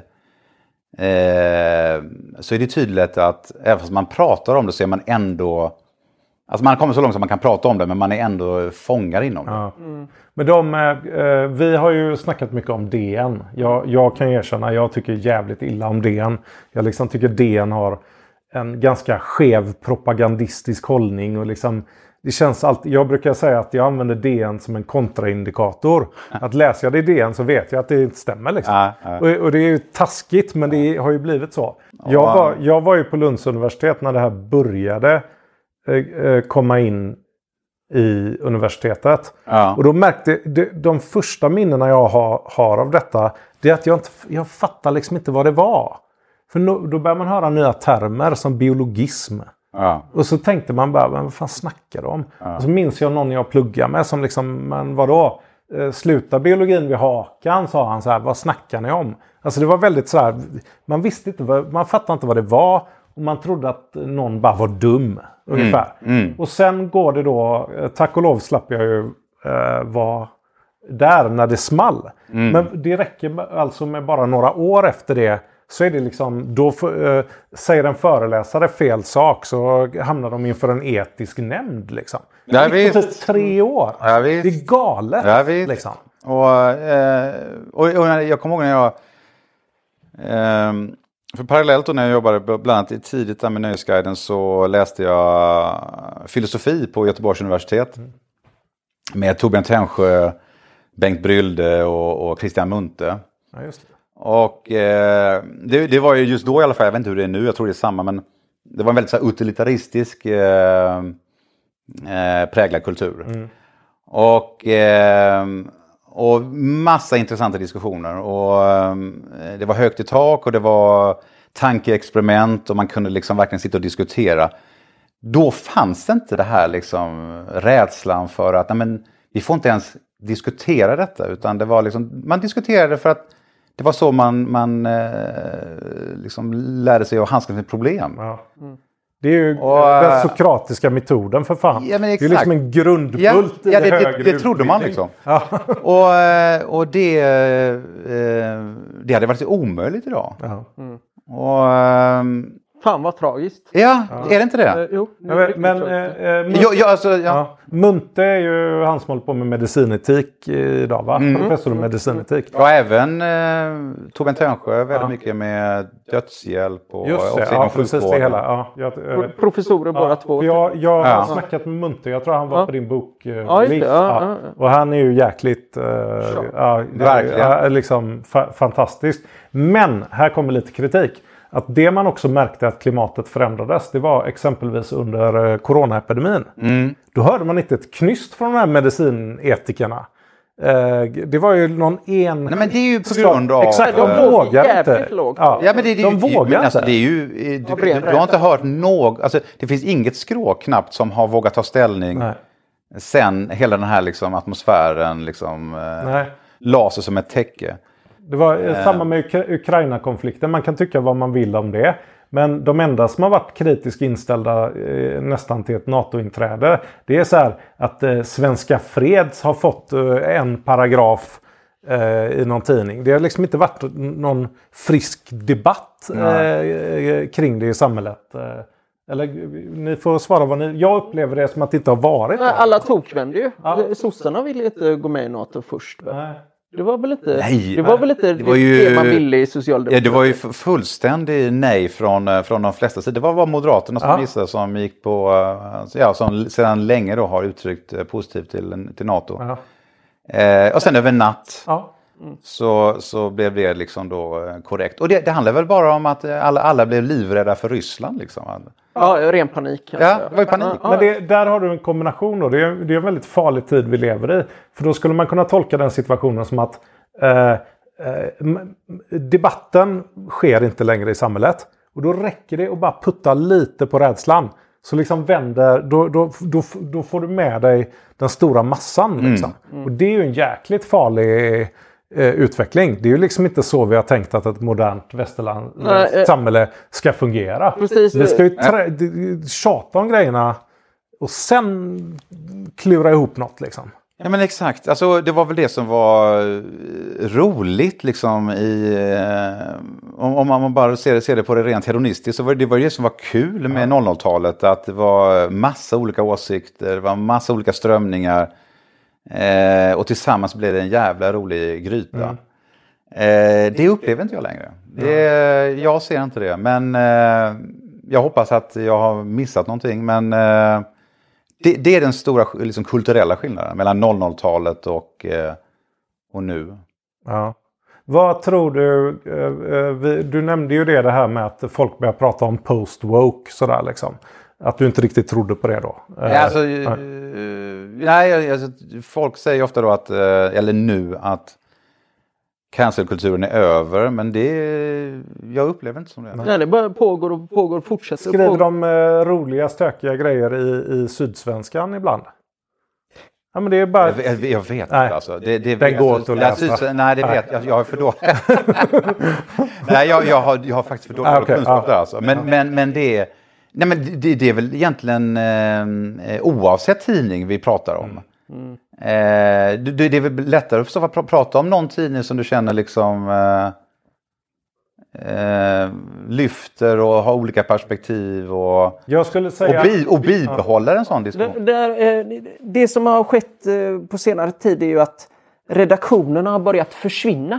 Eh, så är det tydligt att även fast man pratar om det så är man ändå, alltså man kommer så långt som man kan prata om det men man är ändå fångar inom det.
Ja. Mm. Men de, eh, vi har ju snackat mycket om D N. Jag, jag kan erkänna, jag tycker jävligt illa om D N. Jag liksom tycker D N har en ganska skev propagandistisk hållning. Och liksom, det känns alltid, jag brukar säga att jag använder D N som en kontraindikator. Att läser jag det i D N så vet jag att det inte stämmer. Liksom.
Ja, ja.
Och, och det är ju taskigt, men det har ju blivit så. Jag var, jag var ju på Lunds universitet när det här började eh, komma in i universitetet.
Ja.
Och då märkte de, de första minnena jag har, har av detta, det är att jag inte jag fattar liksom inte vad det var. För no, då börjar man höra nya termer som biologism.
Ja.
Och så tänkte man bara, men vad fan snackar de om? Ja. Och så minns jag någon jag pluggar med som liksom, men vadå? Eh, sluta biologin vid hakan, sa han så här, vad snackar ni om? Alltså det var väldigt så här, man visste inte, vad, man fattade inte vad det var. Och man trodde att någon bara var dum, ungefär.
Mm, mm.
Och sen går det då, tack och lov slapp jag ju eh, vara där när det small. Mm. Men det räcker alltså med bara några år efter det. Så är det liksom, då för, eh, säger en föreläsare fel sak så hamnar de inför en etisk nämnd liksom.
Ja,
det är på typ tre år.
Ja,
det är galet.
Ja,
liksom.
och, eh, och, och jag kommer ihåg när jag... Eh, för parallellt då när jag jobbade bland annat tidigt där med Nöjesguiden så läste jag filosofi på Göteborgs universitet. Mm. Med Torbjörn Tännsjö, Bengt Brylde och, och Christian Munthe.
Ja, just det.
Och eh, det, det var ju just då i alla fall, jag vet inte hur det är nu, jag tror det är samma, men det var en väldigt så här, utilitaristisk eh, eh, präglad kultur. Mm. Och, eh, och massa intressanta diskussioner. Och eh, det var högt i tak och det var tankeexperiment och man kunde liksom verkligen sitta och diskutera. Då fanns det inte det här liksom rädslan för att nej, men, vi får inte ens diskutera detta, utan det var liksom, man diskuterade för att det var så man, man eh, liksom lärde sig att handskas med problem. Ja. Mm.
Det är ju och, den sokratiska metoden för fan.
Ja, men exakt.
Det är liksom en grundbult
ja,
i
ja,
det,
det
högre
det, det trodde man liksom. Ja. och, och det, det hade varit omöjligt idag. Ja. Mm. Och...
Fan vad tragiskt.
Ja, ja, är det inte det?
Uh, jo,
ja, men, men äh, Munthe,
ja, ja, alltså, ja.
Ja. Munthe är ju han som håller på med medicinetik idag, va? Mm. Professor i medicinetik.
Ja, även eh, Torbjörn Tännsjö väldigt ja. mycket med dödshjälp och
just det, ja, precis det hela. Ja, jag,
Pro- professorer båda ja, två.
Jag, jag har ja. snackat med Munthe, jag tror han var ja. på din bok. Eh, ja,
just det. Ja, ja.
Och han är ju jäkligt eh, ja, ja, liksom fa- fantastisk. Men här kommer lite kritik. Att det man också märkte att klimatet förändrades, det var exempelvis under eh, coronaepidemin. Mm. Då hörde man inte ett knyst från de här medicinetikerna. Eh, det var ju någon en...
Nej, men det är ju på grund av...
Exakt, de äh, vågar inte.
Ja, ja, men det, det,
de
det,
vågar
alltså,
inte.
Det är ju, du, du, du har inte hört något... Alltså, det finns inget skrå knappt som har vågat ta ställning. Nej. Sen hela den här liksom, atmosfären liksom, eh, la sig som ett täcke.
Det var eh. samma med Uk- Ukraina-konflikten. Man kan tycka vad man vill om det. Men de enda som har varit kritiskt inställda eh, nästan till ett NATO-inträde. Det är så här att eh, Svenska Freds har fått eh, en paragraf eh, i någon tidning. Det har liksom inte varit någon frisk debatt eh, kring det i samhället. Eh, eller ni får svara vad ni... Jag upplever det som att det inte har varit.
Alla tokvände ju. Ja. Sossarna ville inte gå med i NATO först.
Nej.
Det var väl inte
nej,
det var väl inte
det, var ju,
det man ville i socialdemokratin.
Ja, det var ju fullständigt nej från från de flesta sidor. Det var bara Moderaterna som ja. vissa som gick på ja, som sedan länge då har uttryckt positivt till till NATO. Ja. Eh, och sen över natt ja. mm. så så blev det liksom då korrekt. Och det, det handlar väl bara om att alla alla blev livrädda för Ryssland liksom.
Ja, ren panik.
Alltså. Ja, det var ju panik.
Ja, men det, där har du en kombination då. Det är, det är en väldigt farlig tid vi lever i. För då skulle man kunna tolka den situationen som att eh, eh, debatten sker inte längre i samhället. Och då räcker det att bara putta lite på rädslan. Så liksom vänder, då, då, då, då får du med dig den stora massan. Liksom. Mm. Mm. Och det är ju en jäkligt farlig... Eh, utveckling. Det är ju liksom inte så vi har tänkt att ett modernt västerland Nej, eh, samhälle ska fungera.
Precis.
Vi ska ju trä, tjata om grejerna och sen klura ihop något liksom.
Ja men exakt. Alltså det var väl det som var roligt liksom i eh, om, om man bara ser, ser det på det rent hedonistiskt så var det, det var det som var kul med ja. noll noll-talet att det var massa olika åsikter, det var massa olika strömningar. Eh, och tillsammans blev det en jävla rolig gryta. Mm. Eh, det upplever inte jag längre. Det, jag ser inte det. Men, eh, jag hoppas att jag har missat någonting, men eh, det, det är den stora liksom, kulturella skillnaden mellan noll noll-talet och, eh, och nu.
Ja. Vad tror du, eh, vi, du nämnde ju det, det här med att folk börjar prata om post-woke sådär liksom. Att du inte riktigt trodde på det då?
Ja, alltså, nej, nej alltså, folk säger ofta då att, eller nu, att cancelkulturen är över, men det, jag upplever inte som det.
Nej, det bara pågår och pågår och fortsätter.
Skriver
pågår.
de eh, roliga, stökiga grejer i, i Sydsvenskan ibland? Ja, men det är bara...
Jag, jag vet inte alltså. Det, det,
Den går
alltså,
inte att läsa.
Syds, nej, det vet jag. Jag har för dåligt. nej, jag, jag, har, jag har faktiskt för dålig ah, okay. kunskap ah. där alltså. Men, men, men det är... Nej, men det, det är väl egentligen eh, oavsett tidning vi pratar om. Mm. Eh, det, det är väl lättare att förstå att prata om någon tidning som du känner liksom eh, eh, lyfter och har olika perspektiv och,
Jag skulle säga,
och, bi, och bibehåller ja. en sån diskussion.
Det, det, det som har skett på senare tid är ju att redaktionerna har börjat försvinna.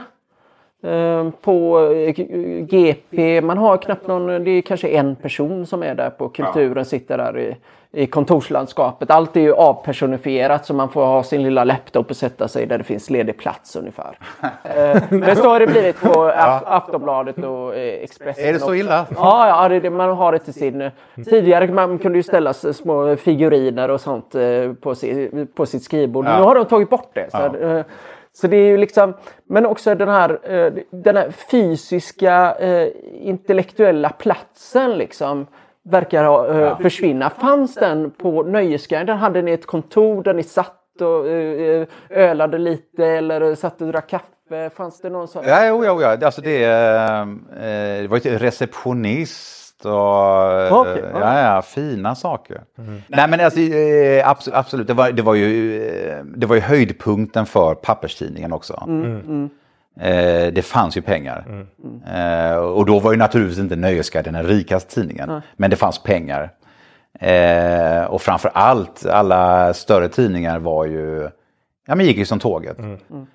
På G P, man har knappt någon, det är kanske en person som är där på kulturen, sitter där i, i kontorslandskapet. Allt är ju avpersonifierat så man får ha sin lilla laptop och sätta sig där det finns ledig plats ungefär. Men så har det blivit på Af- Aftonbladet och Expressen.
Är det så illa?
Också. Ja, ja det, det, man har det till sin... Tidigare man kunde ju ställa små figuriner och sånt på, si, på sitt skrivbord. Ja. Nu har de tagit bort det. Så ja. Så det är ju liksom, men också den här, den här fysiska, eh, intellektuella platsen liksom verkar ha, eh, ja. försvinna. Fanns den på Nöjesguiden? Hade ni ett kontor där ni satt och eh, ölade lite eller satt och drack kaffe? Fanns det någon sån?
Ja, jo, jo, ja. Alltså det, eh, det var ju receptionist. Och, okay, ja, ja, fina saker. Mm. Nej men alltså, absolut, absolut. Det, var, det, var ju, det var ju höjdpunkten för papperstidningen också. Mm. Mm. Eh, det fanns ju pengar. Mm. Eh, och då var ju naturligtvis inte Nöjesguiden den rikaste tidningen. Mm. Men det fanns pengar. Eh, och framför allt, alla större tidningar var ju, ja men gick ju som tåget. Mm. Mm.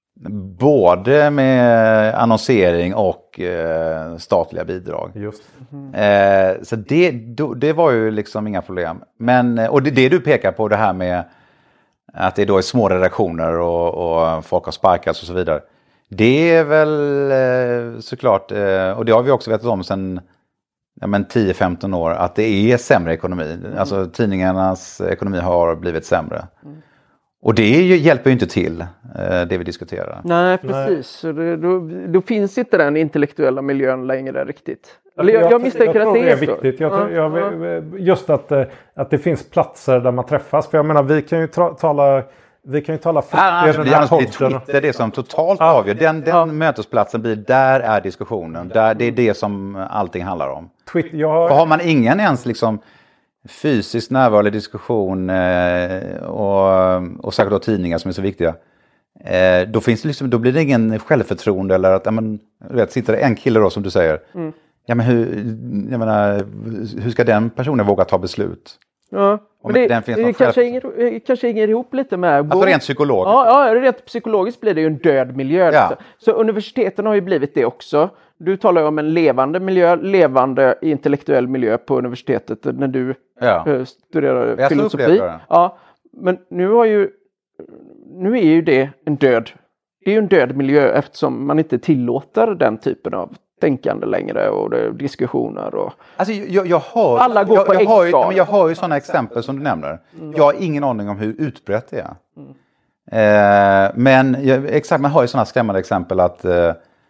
Både med annonsering och eh, statliga bidrag. Just. Mm. Eh, så det, då, det var ju liksom inga problem. Men, och det, det du pekar på, det här med att det då är små redaktioner och, och folk har sparkats och så vidare. Det är väl eh, såklart, eh, och det har vi också vetat om sedan ja, men tio femton år, att det är sämre ekonomi. Mm. Alltså tidningarnas ekonomi har blivit sämre. Mm. Och det ju, hjälper ju inte till eh, det vi diskuterar.
Nej, precis. Nej. Det, då, då finns inte den intellektuella miljön längre riktigt. Eller jag, jag, jag misstänker jag att det är,
det är viktigt. Jag tror, jag, ja. Just att, att det finns platser där man träffas. För jag menar, vi kan ju tra- tala... Vi kan ju tala för
ah, den här podden. Twitter är det som totalt ja. avgör. Den, den ja. mötesplatsen blir, där är diskussionen. Där, det är det som allting handlar om.
Twitter, jag...
För har man ingen ens liksom... fysiskt närvarande diskussion eh, och, och säkert då tidningar som är så viktiga. Eh, då, finns det liksom, då blir det ingen självförtroende eller att ja, men, vet, sitter det en kille då som du säger. Mm. Ja, men hur, jag menar, hur ska den personen våga ta beslut?
Ja, men det, den finns det kanske, hänger, kanske hänger ihop lite med...
Alltså rent psykologiskt.
Ja, ja, rent psykologiskt blir det ju en död miljö. Ja. Så. så universiteten har ju blivit det också. Du talar ju om en levande miljö, levande intellektuell miljö på universitetet när du ja. studerar
jag
filosofi. Ja, men nu har ju nu är ju det en död. Det är ju en död miljö eftersom man inte tillåter den typen av tänkande längre och det, diskussioner och
alltså jag, jag har
alla går
jag,
på
jag, har ju,
men
jag har ju sådana exempel som du nämner. Mm. Jag har ingen aning om hur utbrett det är. Mm. Eh, men jag, exakt, man har ju sådana skrämmande exempel att eh,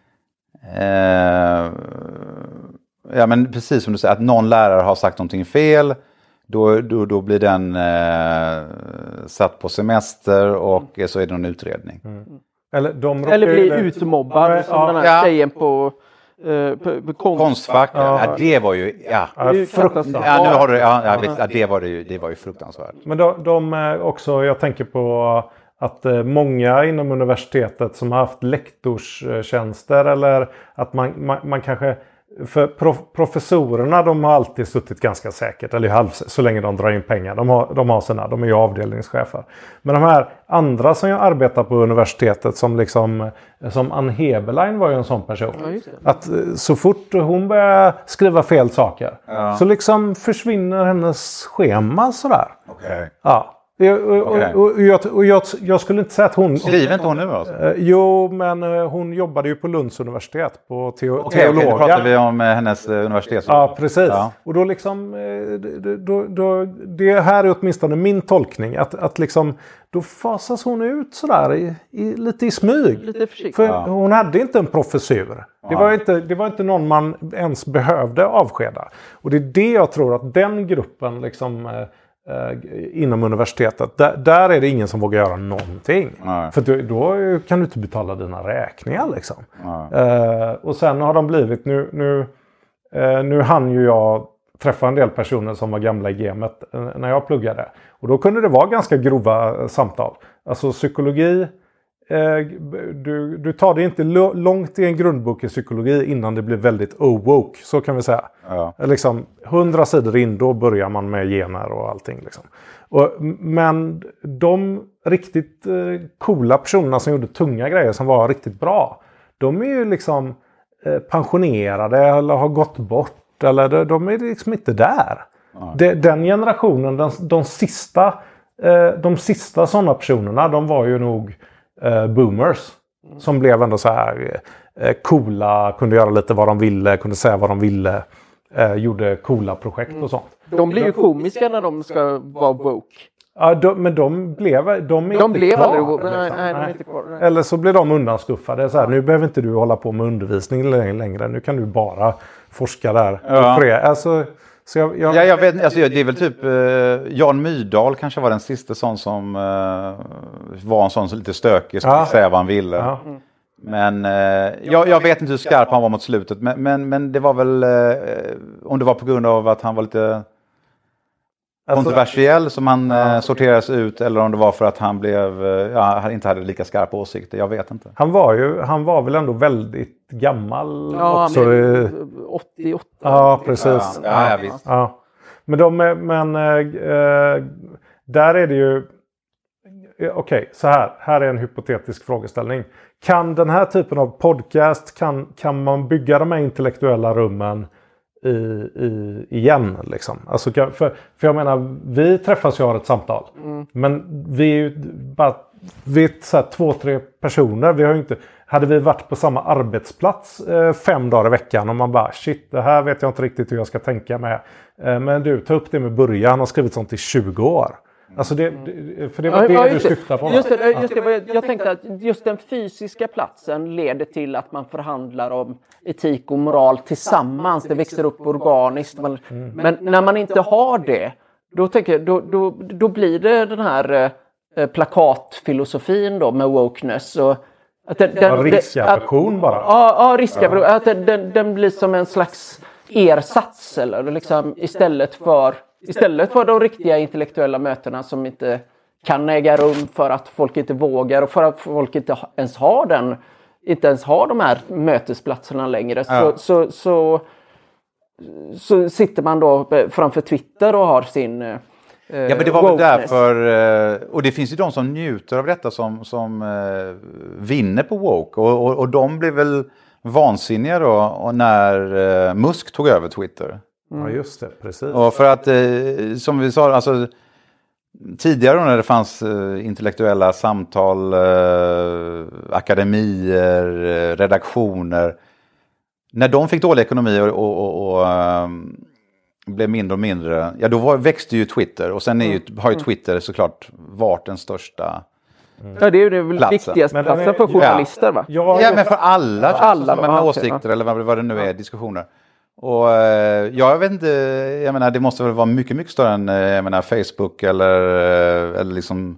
eh, ja men precis som du säger att någon lärare har sagt någonting fel, då, då, då blir den eh, satt på semester och mm. så är det någon utredning.
Mm. Eller, de
Eller blir utmobbad ja, som ja, den här ja. tjejen på Uh, på, på konst.
Konstfack, ja. ja det var ju ja,
ja, fruktansvärt.
Ja, nu har du, ja, jag vet, ja, det var det ju, det var ju fruktansvärt.
Men de, de också, jag tänker på att många inom universitetet som har haft lektorstjänster eller att man, man, man kanske för prof, professorerna de har alltid suttit ganska säkert. Eller halv, så länge de drar in pengar. De har, de har sina, de är ju avdelningschefer. Men de här andra som jag arbetar på universitetet som liksom, som Ann Heberlein var ju en sån person. Ja, att så fort hon börjar skriva fel saker ja. så liksom försvinner hennes schema sådär.
Okay.
Ja. Och, och, okay. och, och, jag, och jag, jag skulle inte säga att hon...
Skriver inte hon nu alltså?
Eh, jo, men eh, hon jobbade ju på Lunds universitet på teo,
okay,
teologen.
Okej, då pratar vi om eh, hennes eh, universitet.
Ja, precis. Ja. Och då liksom... Eh, då, då, det här är åtminstone min tolkning. Att, att liksom... Då fasas hon ut sådär i, i, lite i smyg.
Lite försiktigt.
För
ja.
hon hade inte en professur. Ja. Det, var inte, det var inte någon man ens behövde avskeda. Och det är det jag tror att den gruppen liksom... Eh, inom universitetet. Där, där är det ingen som vågar göra någonting. Nej. För då, då kan du inte betala dina räkningar liksom. Uh, och sen har de blivit nu, nu, uh, nu hann ju jag träffa en del personer som var gamla i gamet uh, när jag pluggade. Och då kunde det vara ganska grova uh, samtal. Alltså psykologi Du, du tar det inte långt i en grundbok i psykologi innan det blir väldigt owoke, så kan vi säga. Ja. Liksom hundra sidor in, då börjar man med gener och allting. Liksom. Och, men de riktigt eh, coola personerna som gjorde tunga grejer som var riktigt bra, de är ju liksom eh, pensionerade eller har gått bort, eller de, de är liksom inte där. Ja. De, den generationen, de, de sista, eh, de sista sådana personerna, de var ju nog Uh, boomers mm. som blev ändå så här uh, coola, kunde göra lite vad de ville, kunde säga vad de ville, uh, gjorde coola projekt mm. och sånt.
De blir ju komiska när de ska vara woke.
Ja, de, men de blev de är
de
inte
blev
kvar.
Aldrig, nej,
liksom.
nej, de är inte kvar. Nej.
Eller så blir de undanskuffade. Så här, nu behöver inte du hålla på med undervisning längre. Nu kan du bara forska där. Ja. Alltså, så jag, jag...
Ja, jag vet, alltså, det är väl typ eh, Jan Myrdal kanske var den sista sån som eh, var en sån som lite stökig, skulle ja. säga vad han ville. Ja. Mm. Men eh, jag, jag vet inte hur skarp han var mot slutet, men, men, men det var väl eh, om det var på grund av att han var lite kontroversiell som han eh, sorterades ut, eller om det var för att han blev eh, ja, inte hade lika skarpa åsikter, jag vet inte.
Han var ju han var väl ändå väldigt gammal
ja,
också.
åttioåtta.
Ja, precis.
Ja, ja, ja, visst.
Ja. Men de men äh, där är det ju okej, okay, så här här är en hypotetisk frågeställning. Kan den här typen av podcast kan kan man bygga de här intellektuella rummen I, i, igen liksom. Alltså, för, för jag menar, vi träffas och har ett samtal. Mm. Men vi är ju bara vi är så här, två, tre personer. Vi har ju inte, hade vi varit på samma arbetsplats eh, fem dagar i veckan och man bara shit, det här vet jag inte riktigt hur jag ska tänka med. Eh, men du, ta upp det med början. Han har skrivit sånt i tjugo år. Alltså det, för det var ja, det ja, du syftade på.
Just det, just det, jag tänkte att just den fysiska platsen leder till att man förhandlar om etik och moral tillsammans. Det växer upp organiskt. Mm. Men när man inte har det, då, tänker jag, då, då, då blir det den här eh, plakatfilosofin då med wokeness. Och att den, den,
ja, riskaversion bara.
Ja,
ja riskaversion. Ja. Att den, den blir som en slags ersats eller liksom, istället för... Istället för de riktiga intellektuella mötena som inte kan äga rum för att folk inte vågar och för att folk inte ens har den, inte ens har de här mötesplatserna längre. Ja. Så, så, så, så sitter man då framför Twitter och har sin eh,
ja, men det var väl därför, och det finns ju de som njuter av detta som, som eh, vinner på woke och, och, och de blev väl vansinniga då och när eh, Musk tog över Twitter.
Mm. Ja, just det, precis.
Och för att, eh, som vi sa, alltså, tidigare när det fanns eh, intellektuella samtal, eh, akademier, eh, redaktioner, när de fick dålig ekonomi och, och, och, och eh, blev mindre och mindre, ja då var, växte ju Twitter och sen är ju, har ju Twitter såklart varit den största
mm. Ja, det är ju det platsen. Viktigaste platsen för journalister, va?
Ja, ja men för alla,
för alla
med, med åsikter eller vad, vad det nu är, diskussioner. Och eh, jag vet inte, jag menar det måste väl vara mycket mycket större än jag menar Facebook eller eller liksom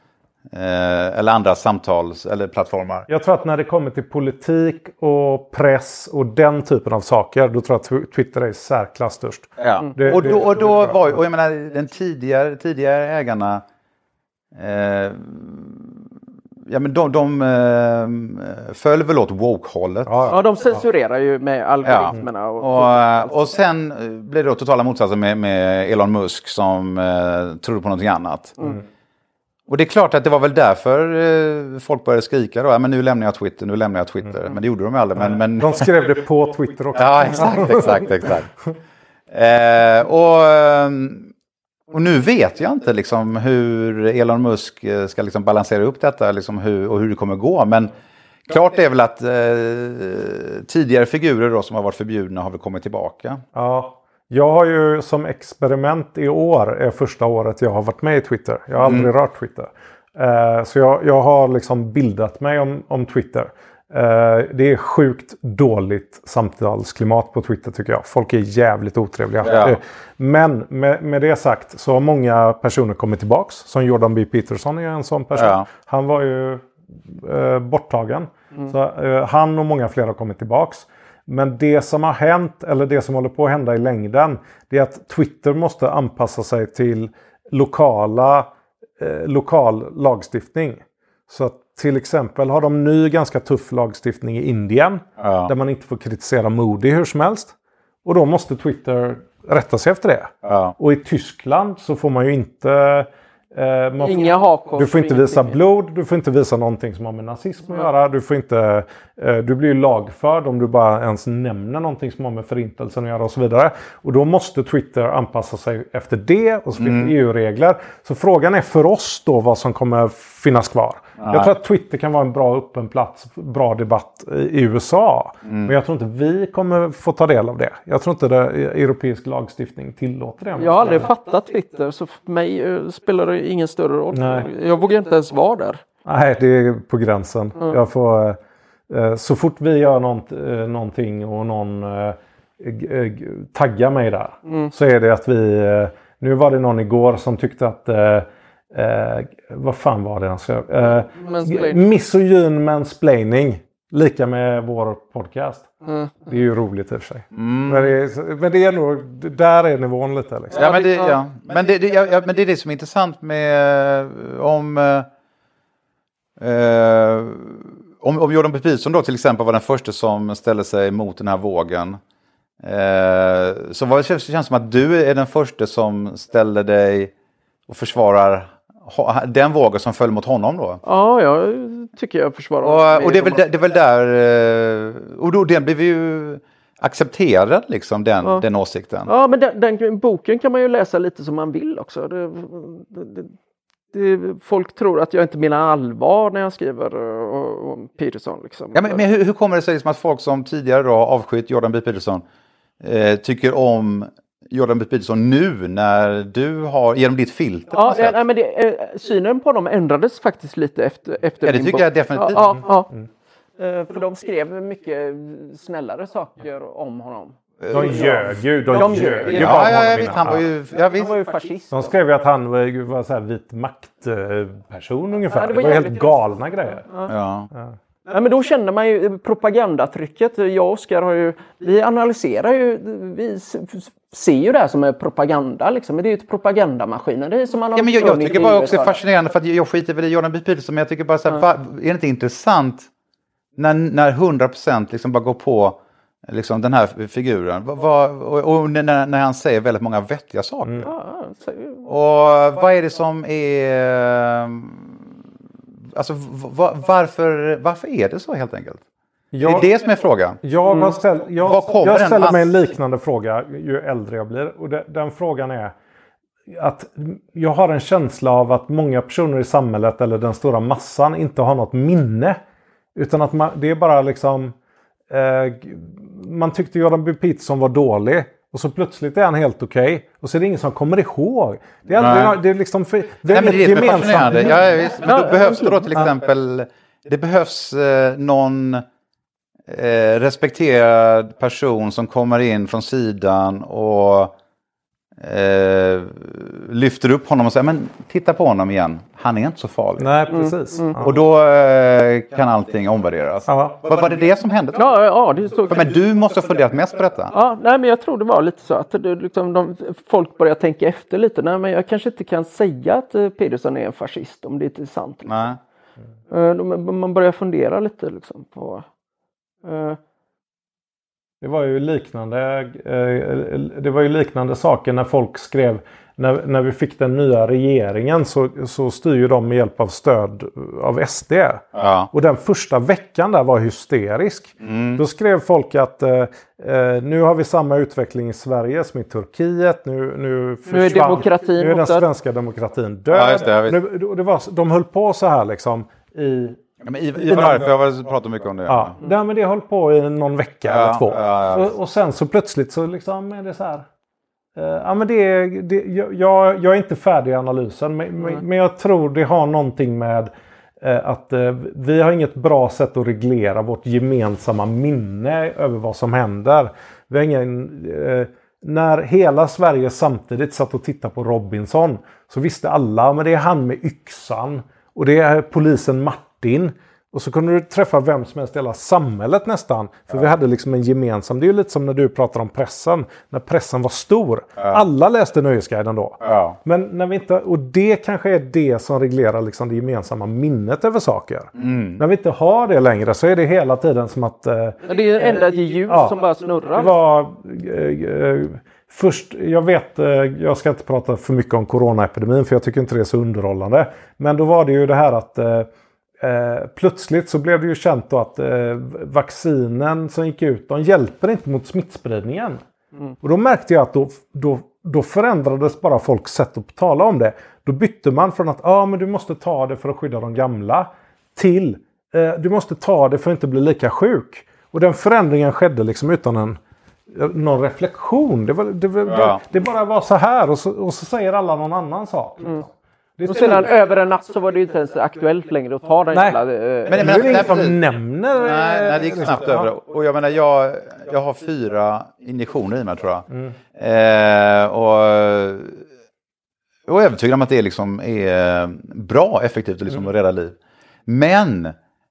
eh, eller andra samtals eller plattformar.
Jag tror att när det kommer till politik och press och den typen av saker, då tror jag att Twitter är särklass störst.
Ja. Mm. Det, och då och då var och jag menar den tidigare tidigare ägarna eh, ja, men de, de eh, föll väl åt woke-hållet.
Ja, ja, de censurerar ju med algoritmerna.
Ja.
Och,
och, och sen blev det då totala motsatsen med, med Elon Musk som eh, trodde på någonting annat. Mm. Och det är klart att det var väl därför eh, folk började skrika då. Ja, men nu lämnar jag Twitter, nu lämnar jag Twitter. Mm. Men det gjorde de aldrig. Men, men...
De skrev det på Twitter också.
Ja, exakt, exakt, exakt. eh, och... Och nu vet jag inte liksom hur Elon Musk ska liksom balansera upp detta liksom hur, och hur det kommer gå. Men klart är väl att eh, tidigare figurer då, som har varit förbjudna har väl kommit tillbaka.
Ja, jag har ju som experiment i år, är första året jag har varit med i Twitter. Jag har aldrig mm. rört Twitter. Eh, så jag, jag har liksom bildat mig om, om Twitter. Uh, det är sjukt dåligt samtalsklimat på Twitter tycker jag. Folk är jävligt otrevliga.
Ja.
Uh, men med, med det sagt så har många personer kommit tillbaks. Som Jordan B. Peterson är en sån person. Ja. Han var ju uh, borttagen. Mm. Så, uh, han och många fler har kommit tillbaks. Men det som har hänt, eller det som håller på att hända i längden, det är att Twitter måste anpassa sig till lokala, uh, lokal lagstiftning. Så att till exempel har de ny ganska tuff lagstiftning i Indien. Ja. Där man inte får kritisera Modi hur som helst. Och då måste Twitter rätta sig efter det. Ja. Och i Tyskland så får man ju inte... Eh, man
Inga hakor.
Du får inte visa blod. Du får inte visa någonting som har med nazism att mm. göra. Du får inte... Eh, du blir ju lagförd om du bara ens nämner någonting som har med förintelsen att göra och så vidare. Och då måste Twitter anpassa sig efter det. Och så finns mm. det E U-regler. Så frågan är för oss då vad som kommer finnas kvar. Nej. Jag tror att Twitter kan vara en bra öppen plats, bra debatt i U S A. Mm. Men jag tror inte vi kommer få ta del av det. Jag tror inte det europeisk lagstiftning tillåter det.
Jag har aldrig fattat Twitter, så för mig spelar det ingen större roll. Nej. Jag vågar inte ens vara där.
Nej, det är på gränsen. Mm. Jag får, så fort vi gör något, någonting och någon taggar mig där. Mm. Så är det att vi... Nu var det någon igår som tyckte att... Eh, vad fan var det han skrev? Eh, misogyn mansplaining. Lika med vår podcast. Mm. Det är ju roligt i och för sig. Mm. Men, det är, men det är nog... Där är nivån lite. Liksom.
Ja, men det, ja. Men, det, det, ja, men det är det som är intressant med... Om... Eh, om, om Jordan B. Peterson då till exempel var den första som ställde sig emot den här vågen. Eh, så var det, känns det som att du är den första som ställer dig och försvarar den vågen som föll mot honom då.
Ja, jag tycker jag försvarar.
Och, och det, är väl, det är väl där... Och då den blev ju accepterad liksom, den, ja. den åsikten.
Ja, men den, den boken kan man ju läsa lite som man vill också. Det, det, det, folk tror att jag inte menar allvar när jag skriver om Peterson. Liksom.
Ja, men, men hur, hur kommer det sig liksom att folk som tidigare då avskytt Jordan B. Peterson eh, tycker om Jordan B. Peterson nu när du har genom ditt filter?
Ja, ja nej, men det, synen på dem ändrades faktiskt lite efter, efter
ja, det tycker bok. Jag definitivt.
Ja, ja, ja. Mm. För de skrev mycket snällare saker om honom.
De ljög ju. De, de ljög ju.
Ja, ja, jag vet. Han var ju, jag vet.
Han var ju fascist.
De skrev ju att han var, var så här vit maktperson ungefär. Ja, det var, det var helt galna det. grejer.
Ja. Ja.
Ja. Ja, men då känner man ju propagandatrycket. Jag och Oskar har ju, vi analyserar ju, vi ser ju det här som är propaganda liksom. Men det är ju ett propagandamaskineri som man har.
Ja, men jag, jag tycker bara också är fascinerande, för att jag skiter väl i Jordan B. Peterson, men jag tycker bara så här, ja. va, är det inte intressant när, när hundra procent liksom bara går på liksom den här figuren va, va, och, och när, när han säger väldigt många vettiga saker. Mm.
Ja, så,
och vad är det som är... Alltså var, varför, varför är det så helt enkelt? Jag, det är det som är frågan.
Jag, mm. ställ, jag, jag ställer den? mig en liknande fråga ju äldre jag blir. Och det, den frågan är att jag har en känsla av att många personer i samhället eller den stora massan inte har något minne. Utan att man, det är bara liksom... Eh, man tyckte Jordan B. Peterson var dålig. Och så plötsligt är han helt okej. Okay, och så är det ingen som kommer ihåg. Det är, aldrig, det är liksom... För, det är, Nej, men det är gemensamt.
Ja, visst, men då behövs det då till exempel... Det behövs eh, någon eh, respekterad person som kommer in från sidan och eh, lyfter upp honom och säger, men titta på honom igen. Han är inte så farlig.
Nej, precis. Mm, mm.
Och då eh, kan allting omvärderas. Ja. Var, var det det som hände?
Ja, ja, det är så.
Men du måste ha funderat mest på detta.
Ja, nej, men jag tror det var lite så att det, liksom, de, folk börjar tänka efter lite. Nej, men jag kanske inte kan säga att uh, Peterson är en fascist om det inte är sant. Liksom.
Nej.
Mm. Man börjar fundera lite liksom på... Uh...
Det var ju liknande, det var ju liknande saker när folk skrev, när, när vi fick den nya regeringen så, så styr ju de med hjälp av stöd av S D.
Ja.
Och den första veckan där var hysterisk. Mm. Då skrev folk att eh, nu har vi samma utveckling i Sverige som i Turkiet. Nu, nu,
nu är demokratin
nu är den svenska demokratin död.
Ja, det,
nu, det var, de höll på så här liksom i...
Ja, men Ivar Arpi har pratat mycket om det.
Ja, mm. ja men det höll på i någon vecka
ja,
eller två.
Ja, ja.
Och, och sen så plötsligt så liksom är det så här. Uh, ja men det, det jag, jag är inte färdig i analysen. Men, mm. men jag tror det har någonting med uh, att uh, vi har inget bra sätt att reglera vårt gemensamma minne över vad som händer. Vi har ingen... Uh, när hela Sverige samtidigt satt och tittade på Robinson så visste alla men det är han med yxan och det är polisen Martin. Och så kunde du träffa vem som helst i hela samhället nästan. För ja. vi hade liksom en gemensam... Det är ju lite som när du pratar om pressen. När pressen var stor. Ja. Alla läste Nöjesguiden då. Ja. Men när vi inte... Och det kanske är det som reglerar liksom det gemensamma minnet över saker. Mm. När vi inte har det längre så är det hela tiden som att... Eh,
det är enda ljus ja, som bara snurrar.
Det var... Eh, eh, först, jag vet... Eh, jag ska inte prata för mycket om coronaepidemin för jag tycker inte det är så underhållande. Men då var det ju det här att... Eh, Eh, plötsligt så blev det ju känt då att eh, vaccinen som gick ut, de hjälper inte mot smittspridningen. Mm. Och då märkte jag att då, då, då förändrades bara folks sätt att tala om det. Då bytte man från att ah, men du måste ta det för att skydda de gamla till eh, du måste ta det för att inte bli lika sjuk. Och den förändringen skedde liksom utan en någon reflektion. Det, var, det, var, ja. det, det bara var så här och så, och så säger alla någon annan sak. Liksom. Mm.
Och sedan över en natt så var det ju inte ens aktuellt längre att ta den.
Nej,
jävla,
men det är ingen som nämner...
Nej, nej, det gick snabbt ja. över. Och jag menar, jag, jag har fyra injektioner i mig tror jag. Mm. Eh, och, och jag är övertygad om att det liksom är bra, effektivt och liksom mm. rädda liv. Men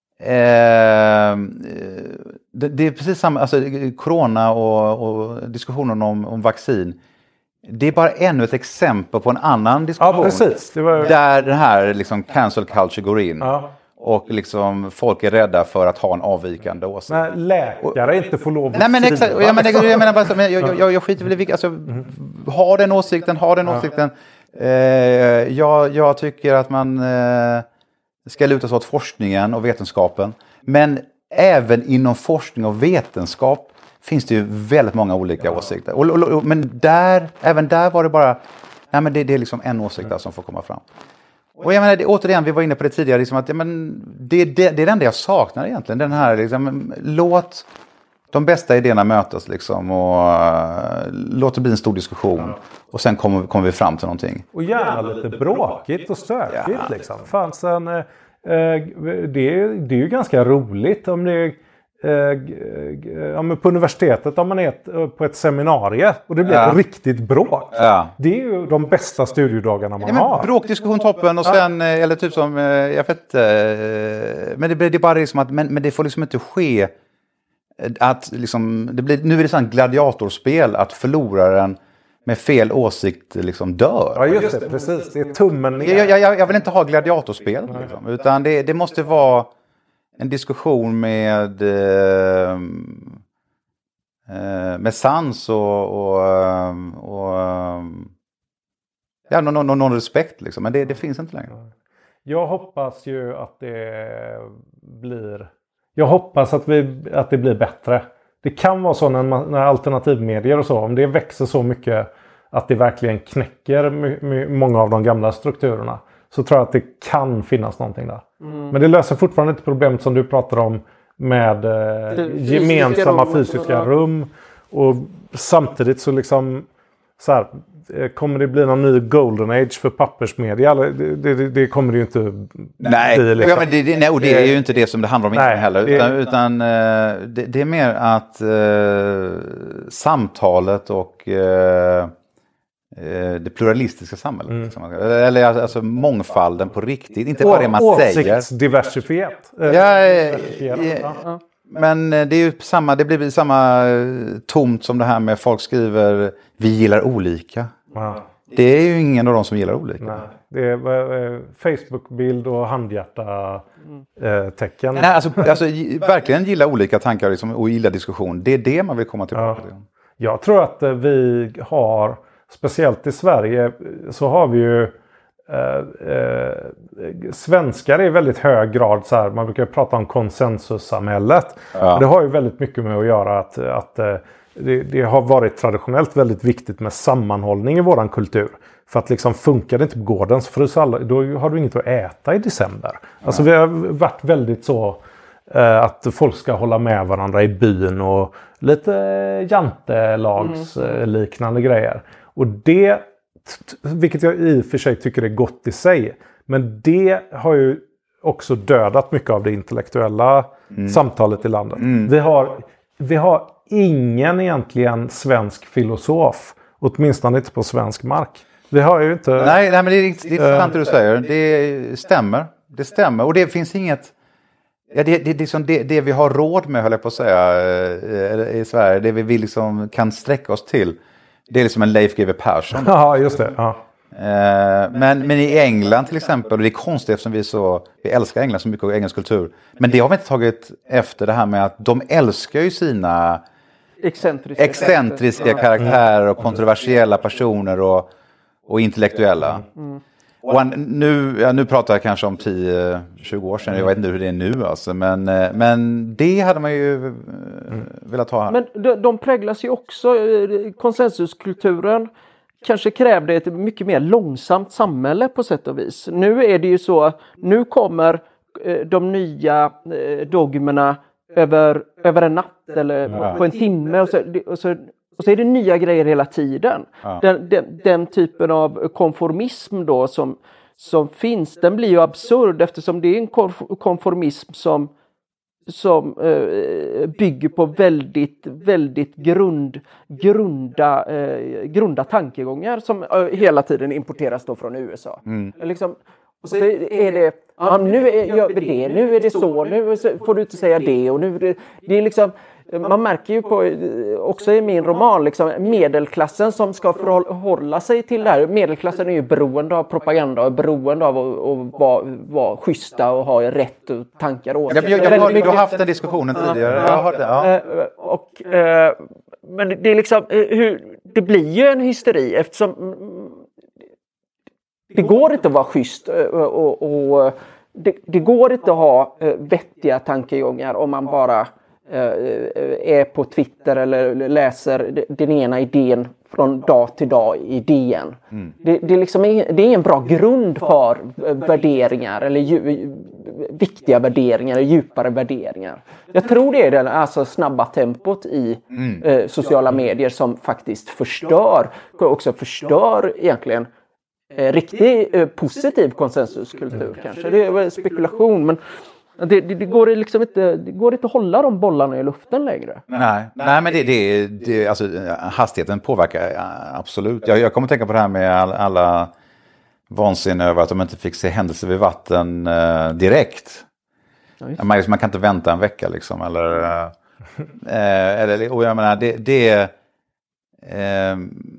eh, det, det är precis samma, alltså corona och, och diskussionen om, om vaccin. Det är bara ännu ett exempel på en annan diskussion.
Ja, precis. Det var...
Där den här liksom cancel culture går in. Ja. Och liksom folk är rädda för att ha en avvikande åsikt.
Nej, läkare inte får lov att
Nej, men exakt. Jag menar, jag menar bara, jag, jag, jag, jag skiter väl i vilka... Alltså, mm. ha den åsikten, ha den åsikten. Ja. Eh, jag, jag tycker att man eh, ska luta sig åt forskningen och vetenskapen. Men även inom forskning och vetenskap finns det ju väldigt många olika ja. åsikter. Och, och, och, men där, även där var det bara... Nej, men det, det är liksom en åsikt där som får komma fram. Och jag menar, det, återigen, vi var inne på det tidigare. Liksom att, ja, men det, det, det är det enda jag saknar egentligen. Den här, liksom, låt de bästa idéerna mötas. Liksom, och uh, låt det bli en stor diskussion. Ja. Och sen kommer, kommer vi fram till någonting.
Och gärna lite bråkigt och stökigt. Ja. Liksom. Fanns en, uh, det, är, det är ju ganska roligt om det är... Ja, men på universitetet om man är ett, på ett seminarium och det blir ja. ett riktigt bråk. Ja. Det är ju de bästa studiedagarna man ja, men har.
Bråkdiskussion toppen och sen, ja. eller typ som, jag vet men det blir det bara liksom att, men, men det får liksom inte ske att liksom, det blir, nu är det sån gladiatorspel att förloraren med fel åsikt liksom dör.
Ja just det, precis. Det är tummen ner.
Jag, jag, jag vill inte ha gladiatorspel liksom, utan det, det måste vara en diskussion med eh, med sans och, och, och ja, någon, någon, någon respekt liksom. Men det, det finns inte längre.
Jag hoppas ju att det blir jag hoppas att, vi, att det blir bättre. Det kan vara så när, man, när alternativmedier och så, om det växer så mycket att det verkligen knäcker m- m- många av de gamla strukturerna. Så tror jag att det kan finnas någonting där. Mm. Men det löser fortfarande inte problemet som du pratar om med eh, gemensamma rum. fysiska rum. Och samtidigt så liksom så här, kommer det bli någon ny golden age för pappersmedia? Det, det, det kommer det ju inte
nej. bli. Liksom. Ja, men det, det, nej, och det är ju inte det som det handlar om nej, heller. Utan, det, utan det, det är mer att eh, samtalet och eh, det pluralistiska samhället. Mm. Liksom. Eller alltså mångfalden på riktigt. Inte bara det man säger.
Åsiktsdiversifiet.
Ja, ja, ja. Men det är ju samma, det blir samma tomt som det här med folk skriver vi gillar olika.
Ja.
det är ju ingen av dem som gillar olika.
Nej, det är eh, Facebook-bild och handhjärta-tecken.
Nej, alltså, alltså verkligen gilla olika tankar liksom, och gilla diskussion. Det är det man vill komma tillbaka till.
Ja. Jag tror att eh, vi har, speciellt i Sverige, så har vi ju eh, eh, svenskar i väldigt hög grad så här, man brukar prata om konsensussamhället.
Ja.
Det har ju väldigt mycket med att göra att, att eh, det, det har varit traditionellt väldigt viktigt med sammanhållning i våran kultur. För att liksom funkar det inte på gården så frys alla, då har du inget att äta i december. Ja. Alltså vi har varit väldigt så eh, att folk ska hålla med varandra i byn och lite jantelags mm. liknande grejer. Och det, vilket jag i och för sig tycker är gott i sig, men det har ju också dödat mycket av det intellektuella mm. samtalet i landet. Mm. Vi har, vi har ingen egentligen svensk filosof, åtminstone inte på svensk mark. Vi har ju inte...
Nej, nej men det är, det är sant det du säger. Det stämmer. Det stämmer. Och det finns inget... Ja, det, det, det, liksom det, det vi har råd med, höll jag på att säga, i Sverige, det vi liksom kan sträcka oss till, det är liksom en Leif G W Persson.
Ja, just det. Ja.
Men, men i England till exempel, och det är konstigt eftersom vi, så, vi älskar England så mycket och engelsk kultur, men det har vi inte tagit efter det här med att de älskar ju sina
excentriska,
excentriska karaktärer och kontroversiella personer och, och intellektuella. Mm. Och nu, ja, nu pratar jag kanske om tio tjugo år sedan, jag vet inte hur det är nu alltså, men, men det hade man ju mm. velat ha här.
Men de, de präglas ju också, konsensuskulturen kanske krävde ett mycket mer långsamt samhälle på sätt och vis. Nu är det ju så, nu kommer de nya dogmerna över, över en natt eller ja. på en timme och så, och så Och så är det nya grejer hela tiden. Ja. Den, den, den typen av konformism då som, som finns, den blir ju absurd eftersom det är en konformism som, som eh, bygger på väldigt, väldigt grund, grunda, eh, grunda tankegångar som eh, hela tiden importeras då från U S A. Mm. Liksom, och så är det, ja, nu är, gör vi det, nu är det så, nu får du inte säga det. Och nu är det, det är liksom... Man märker ju på, också i min roman, liksom, medelklassen som ska förhålla sig till det här. Medelklassen är ju beroende av propaganda och beroende av att, att vara, vara schyssta och ha rätt tankar och
åsikter. Jag, jag, jag, jag, du har haft den diskussionen tidigare. Ja, ja. Jag har, ja.
Och, eh, men det är liksom, hur, det blir ju en hysteri eftersom det går inte att vara schysst och, och, och det, det går inte att ha vettiga tankegångar om man bara är på Twitter eller läser den ena idén från dag till dag i D N. Mm. Det, det, är liksom, det är en bra grund för värderingar eller dju, viktiga värderingar eller djupare värderingar. Jag tror det är det alltså snabba tempot i mm. eh, sociala medier som faktiskt förstör, också förstör egentligen eh, riktigt eh, positiv konsensuskultur kanske. Det är spekulation, men Det, det, det, går liksom inte, det går inte att hålla de bollarna i luften längre.
Nej, nej men det, det, det, alltså, hastigheten påverkar absolut. Jag, jag kommer att tänka på det här med all, alla vansinne över att de inte fick se händelser vid vatten eh, direkt. Ja, man, man kan inte vänta en vecka liksom. Eller, eh, eller, och jag menar, det... det eh,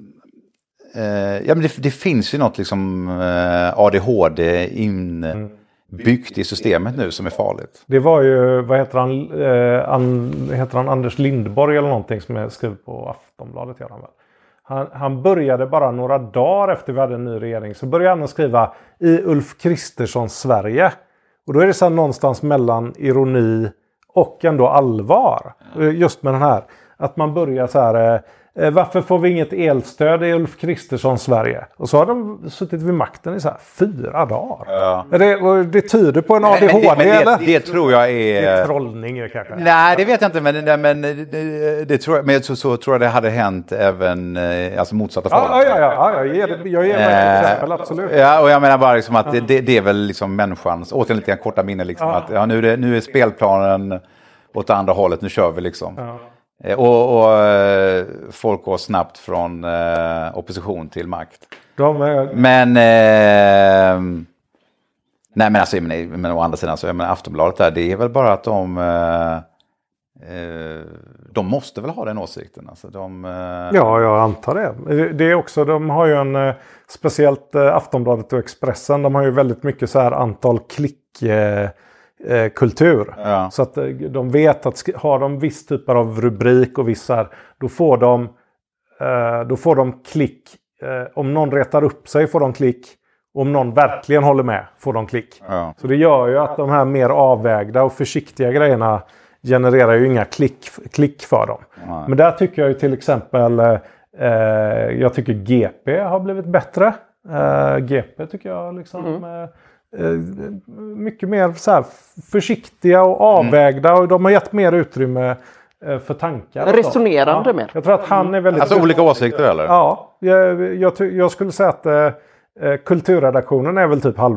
eh, ja, men det, det finns ju något liksom eh, A D H D in... Mm. byggt i systemet nu som är farligt.
Det var ju, vad heter han, eh, an, heter han Anders Lindborg eller någonting som är skriven på Aftonbladet. Gör han, väl. Han, han började bara några dagar efter vi hade en ny regering så började han skriva i Ulf Kristerssons Sverige. Och då är det så här någonstans mellan ironi och ändå allvar. Just med den här, att man börjar så här... Eh, varför får vi inget elstöd i Ulf Kristerssons Sverige? Och så har de suttit vid makten i så här fyra dagar. Ja. Det, det tyder på en A D H D,
men det, men
eller?
Det, det tror jag är...
Det är trollning kanske.
Nej, det vet jag inte. Men, men, det, det tror jag, men så, så tror jag det hade hänt även alltså motsatta
förhållanden. Ja, ja, ja, ja, jag ger, det, jag ger mig ett exempel, absolut.
Ja, och jag menar bara liksom att det, det, det är väl liksom människans, återigen lite korta minne liksom. Ja. Att ja, nu, är det, nu är spelplanen åt andra hållet, nu kör vi liksom. Ja. Och, och folk går snabbt från eh, opposition till makt.
De är...
Men eh, nej men alltså men, men å andra sidan så jag menar Aftonbladet där, det är väl bara att de eh, eh, de måste väl ha den åsikten. Alltså de, eh...
Ja, jag antar det. Det är också, de har ju en, eh, speciellt eh, Aftonbladet och Expressen, de har ju väldigt mycket så här antal klick... Eh, kultur.
Ja.
Så att de vet att har de viss typer av rubrik och vissa, då får de då får de klick. Om någon retar upp sig får de klick. Om någon verkligen håller med får de klick.
Ja.
Så det gör ju att de här mer avvägda och försiktiga grejerna genererar ju inga klick, klick för dem.
Ja.
Men där tycker jag ju till exempel eh, jag tycker G P har blivit bättre. Eh, G P tycker jag liksom mm. mycket mer så här försiktiga och avvägda mm. och de har gett mer utrymme för tankar.
Resonerande
ja.
mer.
Jag tror att han är väldigt...
Alltså olika åsikter eller?
Ja, jag, jag, jag skulle säga att eh, kulturredaktionen är väl typ halv,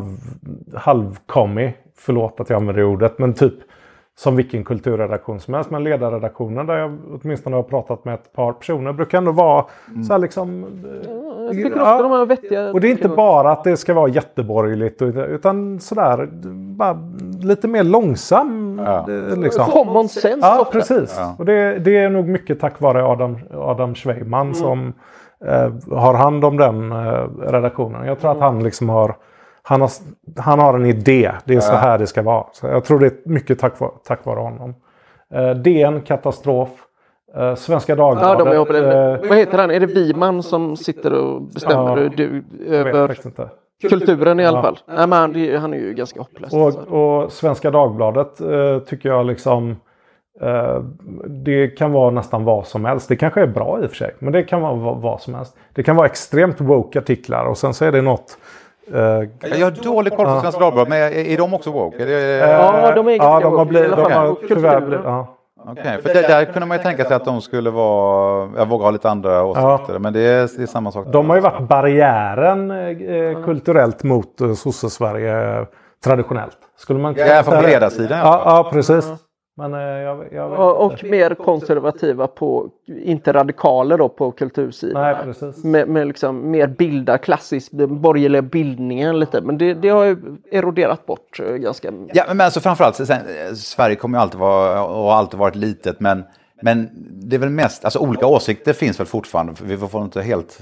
halvkommig. Förlåt att jag använder det ordet, men typ som vilken kulturredaktion som helst. Men ledarredaktionen där jag åtminstone har pratat med ett par personer brukar ändå vara mm. så här liksom...
Jag tycker ja, ofta de är vettiga.
Och det är inte bara att det ska vara jätteborgerligt utan sådär bara lite mer långsam.
Ja.
Liksom.
Common sense.
Ja,
ofta.
precis. Ja. Och det, det är nog mycket tack vare Adam, Adam Schweiman mm. som eh, har hand om den eh, redaktionen. Jag tror mm. att han liksom har Han har, han har en idé. Det är så här det ska vara. Så jag tror det är mycket tack, för, tack vare honom. Eh, D N katastrof. Eh, Svenska Dagbladet.
Ja, de är uppe den. Eh, Vad heter han? Är det Wiman som sitter och bestämmer
ja,
du, över kulturen i alla fall? Ja. Nej, men han, han är ju ganska hopplös.
Och, och Svenska Dagbladet eh, tycker jag liksom eh, det kan vara nästan vad som helst. Det kanske är bra i och för sig. Men det kan vara vad, vad som helst. Det kan vara extremt woke artiklar. Och sen så är det något...
Uh, jag har dålig koll på Svenska Dagbladet, men är, är de också woke? Är det,
uh, ja, de är
ja, de har blivit, de har tyvärr blivit, ja.
Okej, okay, för det, där kunde man ju tänka sig att de skulle vara, jag vågar ha lite andra åsikter, ja. Men det är, det är samma sak.
De har ju varit barriären eh, kulturellt mot eh, sosse-Sverige traditionellt. Skulle man
ja, från ledarsidan.
Ja, ja, precis. Men, eh, jag, jag vet
och, och mer konservativa på, inte radikaler då på kultursidan.
Nej, precis.
Med, med liksom mer bilda, klassisk, den borgerliga bildningen lite. Men det, det har ju eroderat bort ganska mycket.
Ja, men alltså framförallt, sen, Sverige kommer ju alltid vara, och har alltid varit litet, men, men det är väl mest, alltså olika åsikter finns väl fortfarande, för vi får inte helt...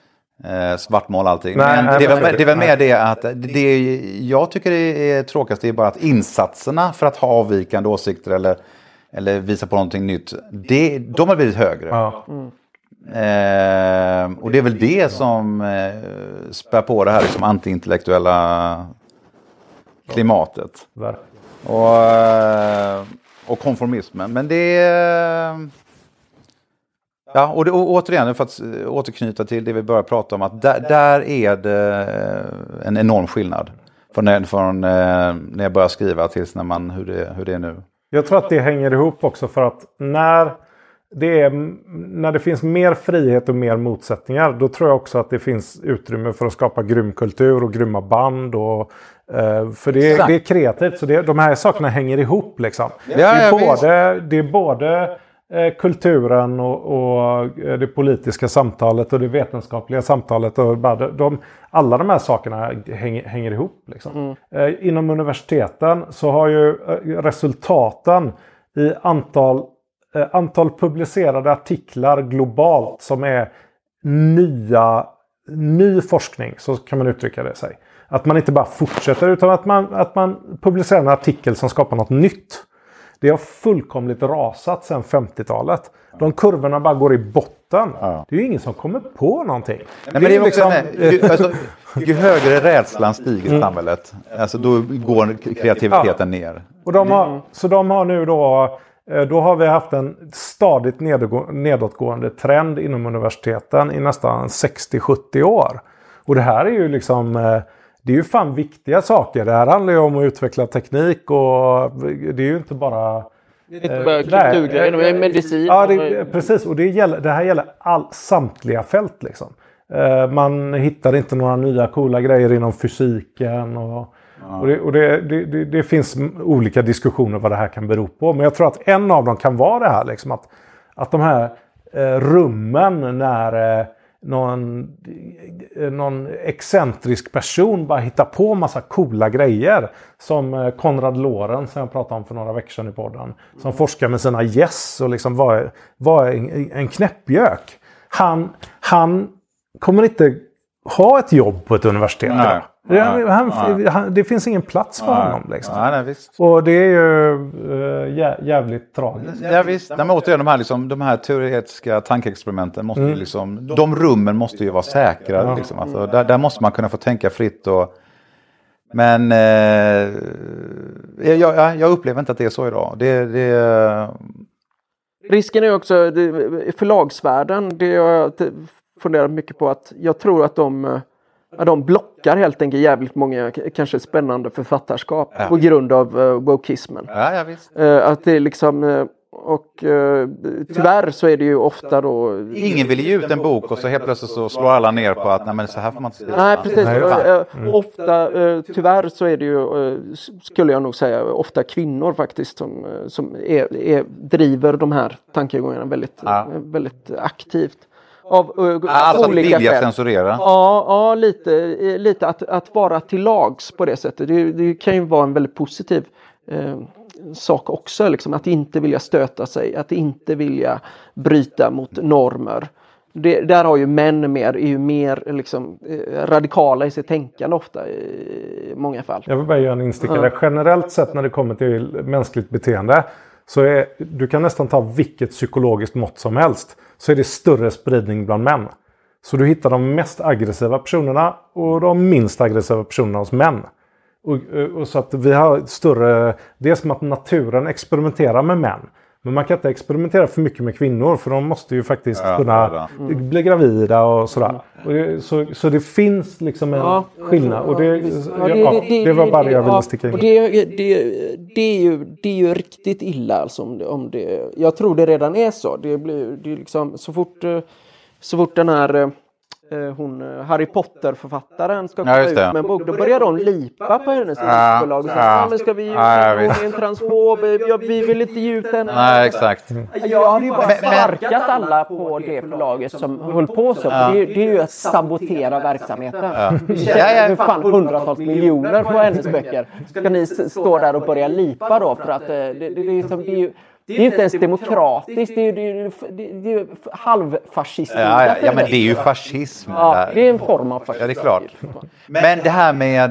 Eh, svartmål allting. Nej, men det är, väl, det är väl mer det att det jag tycker det är tråkigast det är bara att insatserna för att ha avvikande åsikter eller, eller visa på någonting nytt, det, de har blivit högre.
Ja.
Mm.
Eh, och det är väl det som eh, spär på det här liksom antiintellektuella klimatet. Och, eh, och konformismen. Men det är... Ja, och, det, och återigen för att återknyta till det vi började prata om, att där, där är det en enorm skillnad från, när, från när jag började skriva tills när man, hur, det, hur det är nu.
Jag tror att det hänger ihop också för att när det, är, när det finns mer frihet och mer motsättningar, då tror jag också att det finns utrymme för att skapa grym kultur och grymma band. Och, eh, för det är, det är kreativt, så det, de här sakerna hänger ihop liksom.
Ja,
det, är
ja,
både, det är både kulturen och, och det politiska samtalet och det vetenskapliga samtalet och bara de, alla de här sakerna hänger, hänger ihop liksom. Mm. Eh, inom universiteten så har ju resultaten i antal, eh, antal publicerade artiklar globalt som är nya, ny forskning, så kan man uttrycka det sig. Att man inte bara fortsätter utan att man, att man publicerar en artikel som skapar något nytt. Det har fullkomligt rasat sedan femtiotalet. De kurvorna bara går i botten. Ja. Det är ju ingen som kommer på någonting.
Nej, men det är liksom, ju, alltså, ju högre rädslan stiger i mm. samhället, alltså, då går kreativiteten ja. ner.
Och de har, så de har nu då, då har vi haft en stadigt nedåtgående trend inom universiteten i nästan sextio sjuttio år. Och det här är ju liksom... Det är ju fan viktiga saker. Det här handlar ju om att utveckla teknik och det är ju inte bara...
Det är inte bara kulturgrejer, det är medicin.
Ja, det, precis. Och det, gäller, det här gäller all, samtliga fält liksom. Man hittar inte några nya coola grejer inom fysiken. Och, ja. och, det, och det, det, det finns olika diskussioner vad det här kan bero på. Men jag tror att en av dem kan vara det här. Liksom, att, att de här rummen när... någon, någon excentrisk person bara hittar på massa coola grejer. Som Konrad Lorenz som jag pratade om för några veckor sedan i podden. Som mm. forskar med sina gäss och liksom var, var en, en knäppjök. Han, han kommer inte ha ett jobb på ett universitet.
Nej.
Det, han, han, det finns ingen plats för nej. honom. Liksom.
Nej, nej, visst.
Och det är ju uh, jä, jävligt tragiskt.
Ja, visst. Nej, men återigen, de här, liksom, de här teoretiska tankeexperimenten måste mm. ju liksom, de rummen måste ju vara säkra. Ja. Liksom. Alltså, där, där måste man kunna få tänka fritt. Och, men eh, jag, jag upplever inte att det är så idag. Det, det,
risken är också i förlagsvärlden. Det jag funderar mycket på att jag tror att de Ja, de blockar helt enkelt jävligt många kanske spännande författarskap ja. på grund av uh, wokeismen.
Ja, ja, visst.
Uh, att det är liksom uh, och uh, tyvärr så är det ju ofta då
ingen vill ge ut en bok och så helt plötsligt så slår alla ner på att nej men så här får man inte skriva.
Nej, precis. Nej, uh, ofta uh, tyvärr så är det ju uh, skulle jag nog säga ofta kvinnor faktiskt som uh, som är, är driver de här tankegångarna väldigt ja. uh, väldigt aktivt. Av uh,
alltså
olika
att vilja censurera?
Ja, ja lite, lite att, att vara till lags på det sättet. Det, det kan ju vara en väldigt positiv eh, sak också. Liksom, att inte vilja stöta sig, att inte vilja bryta mot normer. Det, där har ju män mer, är ju mer liksom, eh, radikala i sitt tänkande ofta i många fall.
Jag vill bara göra en instickare. Ja. Generellt sett när det kommer till mänskligt beteende så är, du kan nästan ta vilket psykologiskt mått som helst. Så är det större spridning bland män. Så du hittar de mest aggressiva personerna och de minst aggressiva personerna hos män. Och, och så att vi har större... Det är som att naturen experimenterar med män. Men man kan inte experimentera för mycket med kvinnor. För de måste ju faktiskt ja, kunna mm. bli gravida och sådär. Och det, så, så det finns liksom en ja, skillnad. Och det, ja, det, ja, det, det, det var bara det jag ville sticka in.
Och det, det, det, är ju, det är ju riktigt illa. Alltså, om det, om det, jag tror det redan är så. Det blir, det är liksom, så, fort, så fort den här... Hon, Harry Potter-författaren ska komma ja, ut med en bok. Då börjar de lipa på hennes
ja,
förlag.
Ja, ja.
Men ska vi ge ja, hon är en transfob. Ja, vi vill inte ge ut henne.
Nej, exakt.
Jag hade ju bara sparkat alla på det förlaget som höll på så. Ja. Det, det är ju att sabotera verksamheten. Ja. Det känns ju fan hundratals miljoner på hennes böcker. Ska ni stå där och börja lipa då? För att det, det, det, är, som, det är ju Det är ju inte ens demokratiskt, det är ju, det är ju, det är ju halvfascistiskt.
Ja, ja, ja, men det är ju fascism.
Ja, det är en form av fascism.
Ja, det är klart. Men det här med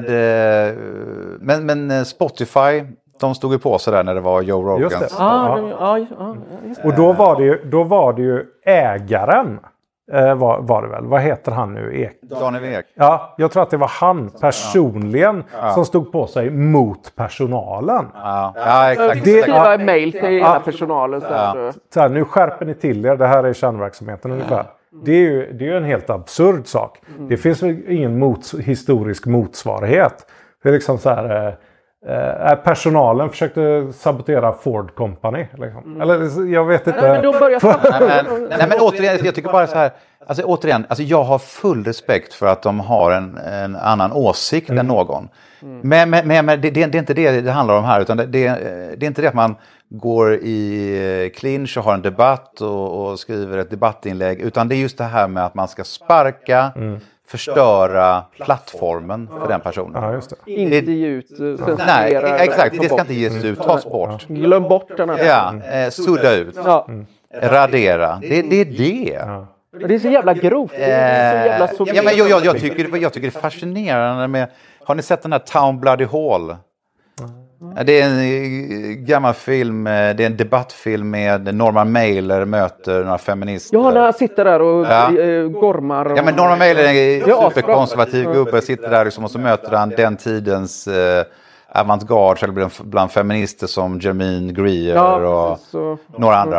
men, men Spotify, de stod ju på sig där när det var Joe Rogan.
Just det.
Ja, ja. Ja, ja, just det.
Och då var det ju, då var det ju ägaren. Eh, var, var det väl? Vad heter han nu? Ek.
Daniel Ek.
Ja, jag tror att det var han personligen ja. som stod på sig mot personalen.
Ja, ja exakt.
Det var en mail till hela ja. personalen. Så
ja.
Så här, nu skärper ni till er, det här är kärnverksamheten ja. ungefär. Det är ju det är ju en helt absurd sak. Mm. Det finns väl ingen mots, historisk motsvarighet. Det är liksom så här... Eh, Eh, personalen försökte sabotera Ford Company. Liksom. Mm. Eller jag vet inte.
Nej, men då börjar
nej, men, nej men återigen, jag tycker bara så här. Alltså återigen, alltså jag har full respekt för att de har en, en annan åsikt mm. än någon. Mm. Men, men, men, men det, det är inte det det handlar om här. Utan det, det, det är inte det att man går i clinch och har en debatt och, och skriver ett debattinlägg. Utan det är just det här med att man ska sparka... Mm. förstöra plattformen för den personen.
Ja, just det.
Inte ge ut,
nej, exakt. Det ska inte ges ut. Tas bort.
Glöm bort den här.
Ja, eh, sudda ut. Ja. Radera. Det, det är det. Ja.
Det är så jävla grovt. Det är så jävla så
ja, men jag, jag, jag, tycker, jag tycker det är fascinerande med... Har ni sett den här Town Bloody Hall? Det är en gammal film, det är en debattfilm med Norman Mailer möter några feminister.
Ja, när han sitter där och ja. gormar. Och...
Ja, men Norman Mailer är en superkonservativ gubbe, sitter där liksom, och så möter han den tidens eh, avantgarde bland, bland feminister som Jermaine Greer ja, och så... några andra.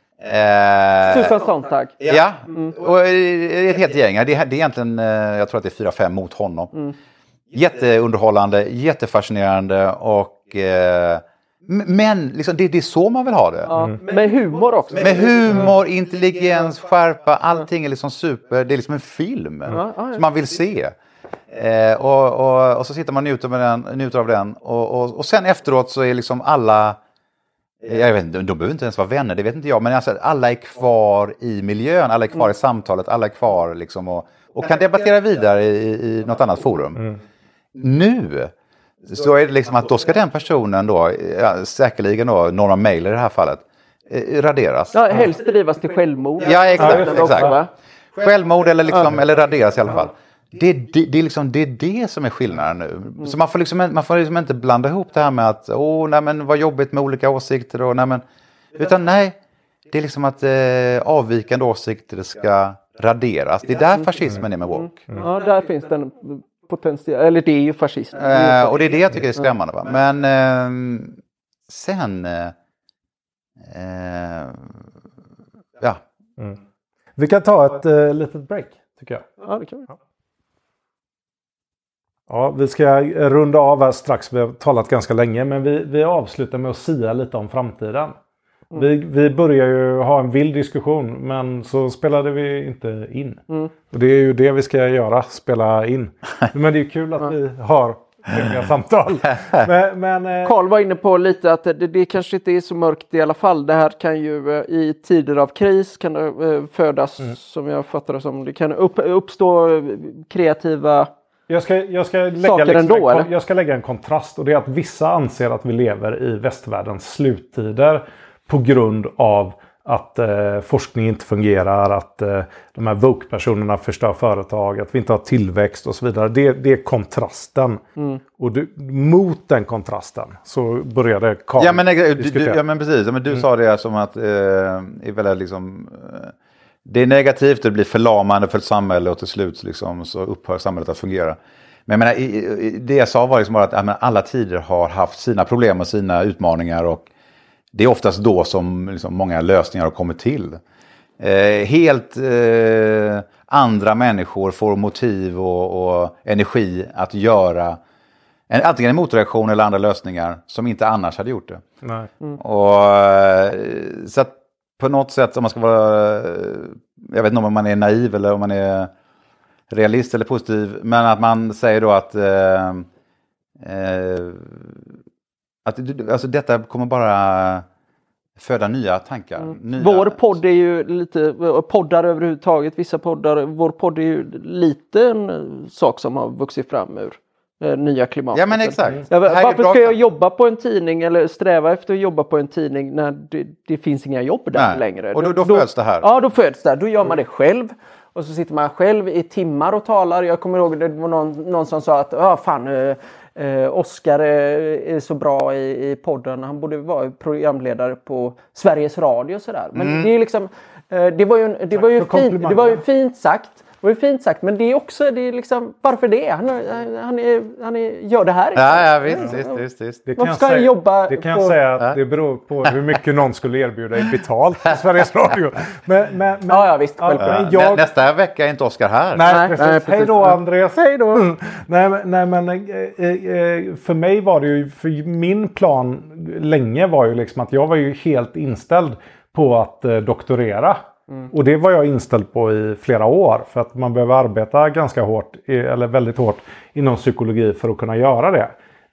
Eh, Susan Sontag.
Ja, mm. och ett helt gäng. Det är, det är egentligen, jag tror att det är fyra fem mot honom. Mm. Jätteunderhållande, jättefascinerande och eh, men liksom, det, det är så man vill ha det.
Ja, mm. Med humor också.
Med humor, intelligens, skärpa, allting är liksom super. Det är liksom en film ja, ja, ja. som man vill se. Eh, och, och, och så sitter man och njuter, med den, njuter av den. Och, och, och sen efteråt så är liksom alla Jag vet inte, de behöver inte ens vara vänner, det vet inte jag. Men alltså, alla är kvar i miljön, alla är kvar mm. i samtalet, alla är kvar liksom och, och kan debattera vidare i, i något annat forum. Mm. Nu så är det liksom att då ska den personen då, ja, säkerligen då, Norma Mailer i det här fallet, eh, raderas.
Ja, helst drivas till självmord.
Ja, exakt. Ja, exakt. Också, självmord eller, liksom, ja. eller raderas i alla fall. Det, det, det, är liksom, det är det som är skillnaden nu. Mm. Så man får, liksom, man får liksom inte blanda ihop det här med att åh, nej, men vad jobbigt med olika åsikter. Och, nej, men, utan nej, det är liksom att eh, avvikande åsikter ska raderas. Det är där fascismen är med woke.
Mm. Ja, där finns den potential, eller det är ju fascism.
Eh, och det är det jag tycker är skrämmande. Va? Men eh, sen... Eh, eh, ja.
Mm. Vi kan ta ett eh, litet break, tycker jag.
Ja, det kan vi.
Ja. Ja, vi ska runda av här strax. Vi har talat ganska länge, men vi, vi avslutar med att sia lite om framtiden. Mm. Vi, vi börjar ju ha en vild diskussion, men så spelade vi inte in. Mm. Och det är ju det vi ska göra, spela in. Men det är ju kul att vi har många samtal. Men, men,
Carl var inne på lite att det, det kanske inte är så mörkt i alla fall. Det här kan ju i tider av kris kan det födas, mm. som jag fattar det som. Det kan upp, uppstå kreativa...
Jag ska, jag, ska lägga liksom ändå, en, jag ska lägga en kontrast, och det är att vissa anser att vi lever i västvärldens sluttider på grund av att eh, forskning inte fungerar, att eh, de här woke-personerna förstör företag, att vi inte har tillväxt och så vidare. Det, det är kontrasten. Mm. Och du, mot den kontrasten så började Carl
ja, men, du, ja men precis, men du mm. sa det som att eh, är väldigt liksom... Eh, det är negativt, det blir förlamande för ett samhälle och till slut liksom, så upphör samhället att fungera. Men jag menar, det jag sa var liksom bara att ja, men alla tider har haft sina problem och sina utmaningar, och det är oftast då som liksom, många lösningar har kommit till. Eh, helt eh, andra människor får motiv och, och energi att göra en, antingen en motreaktion eller andra lösningar som inte annars hade gjort det.
Nej. Mm.
Och, så att på något sätt, om man ska vara, jag vet inte om man är naiv eller om man är realist eller positiv, men att man säger då att eh, eh, att alltså detta kommer bara föda nya tankar. Mm. Nya...
Vår podd är ju lite, poddar överhuvudtaget, vissa poddar, vår podd är ju lite en sak som har vuxit fram ur eh, nya klimat.
Ja, men exakt.
Ja, varför ska jag jobba på en tidning eller sträva efter att jobba på en tidning när det, det finns inga jobb där Nej. längre?
Och då, då, då föds det här.
Ja, då föds det här. Då gör man det själv. Och så sitter man själv i timmar och talar. Jag kommer ihåg det var någon, någon som sa att ja, fan, eh, eh, Oscar är, är så bra i, i podden. Han borde vara programledare på Sveriges Radio och sådär. Men mm. det är liksom, eh, det var ju, det var ju, fint, det var ju fint sagt. Det var ju fint sagt, men det är också, det är liksom, varför det? Han, han, är, han är, gör det här.
Ja, ja visst, visst, visst, visst.
Det kan varför ska jag säga, jobba Det kan på... jag säga att ja. det beror på hur mycket någon skulle erbjuda i betalt på Sveriges Radio. Men, men, men,
ja, ja, visst. Ja,
men jag... Nästa vecka är inte Oscar här.
Nej, nej, precis. Nej, precis. Hej då, Andreas. Hej då. Mm. Nej, nej, men för mig var det ju, för min plan länge var ju liksom att jag var ju helt inställd på att doktorera. Mm. Och det var jag inställd på i flera år, för att man behöver arbeta ganska hårt, eller väldigt hårt inom psykologi för att kunna göra det.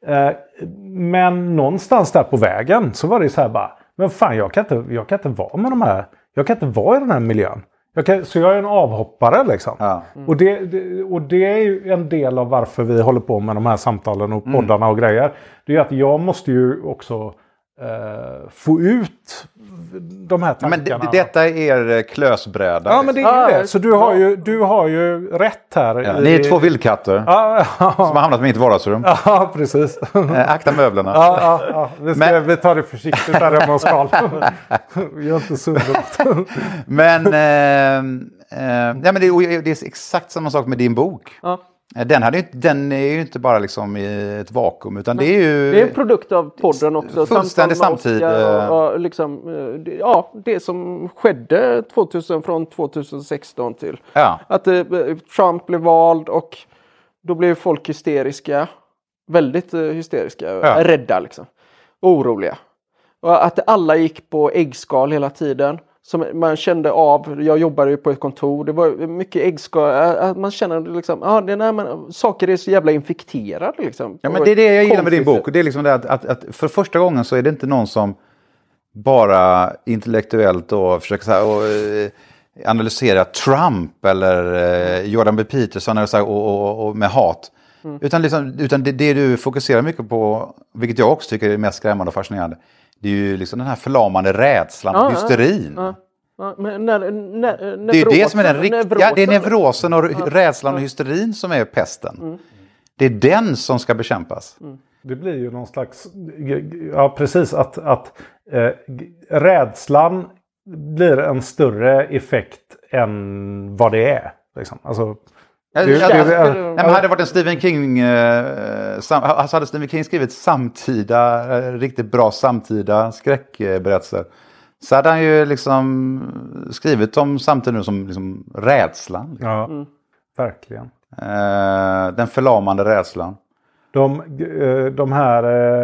Men någonstans där på vägen så var det så här bara, men fan jag kan inte, jag kan inte vara med de här, jag kan inte vara i den här miljön. Jag kan, så jag är en avhoppare liksom. Ja. Mm. Och, det, det, och det är ju en del av varför vi håller på med de här samtalen och poddarna mm. och grejer. Det är att jag måste ju också Uh, få ut de här tankarna.
Men d- detta är er klösbräda.
Ja, men det är ju det. Så du har ju, du har ju rätt här.
Ja, i... Ni är två vildkatter
ja, ja.
som har hamnat i mitt vardagsrum.
Ja, precis.
Äh, akta möblerna.
Ja, ja, ja. Vi, ska, men... vi tar det försiktigt där hemma hos Carl. Vi är inte sunda.
Men, eh, eh, ja, men det, är, det är exakt samma sak med din bok. Ja. Den, hade, den är ju inte bara liksom i ett vakuum, utan det är ju...
Det är en produkt av podden också.
Fullständig samtid.
Och, och liksom, ja, det som skedde tvåtusen, från tjugohundrasexton till
ja.
att eh, Trump blev vald, och då blev folk hysteriska. Väldigt eh, hysteriska. Ja. Rädda liksom. Oroliga. Och att alla gick på äggskal hela tiden. Som man kände av, jag jobbade ju på ett kontor, det var mycket äggskal, man känner liksom, ja, det är man, saker är så jävla infekterade liksom.
Ja, men det är det jag gillar med din bok, det är liksom det att, att, att för första gången så är det inte någon som bara intellektuellt och försöka så här, och, eh, analysera Trump eller eh, Jordan B. Peterson eller så här, och, och, och med hat. Mm. Utan, liksom, utan det, det du fokuserar mycket på, vilket jag också tycker är mest skrämmande och fascinerande, det är ju liksom den här förlamande rädslan och ja, hysterin. Ja,
ja. Men när, när,
det är ju det som är den riktiga, ja, det är neurosen och ja, rädslan ja. och hysterin som är pesten. Mm. Det är den som ska bekämpas. Mm.
Det blir ju någon slags, ja precis, att, att eh, rädslan blir en större effekt än vad det är. Liksom. Alltså,
det, det, det, det, nej, men hade det varit en Stephen King, eh, sam, alltså hade Stephen King skrivit samtida, eh, riktigt bra samtida skräckberättelser, så hade han ju liksom skrivit om samtiden som liksom rädslan. Liksom.
Ja, mm. verkligen.
Eh, den förlamande rädslan.
De, de här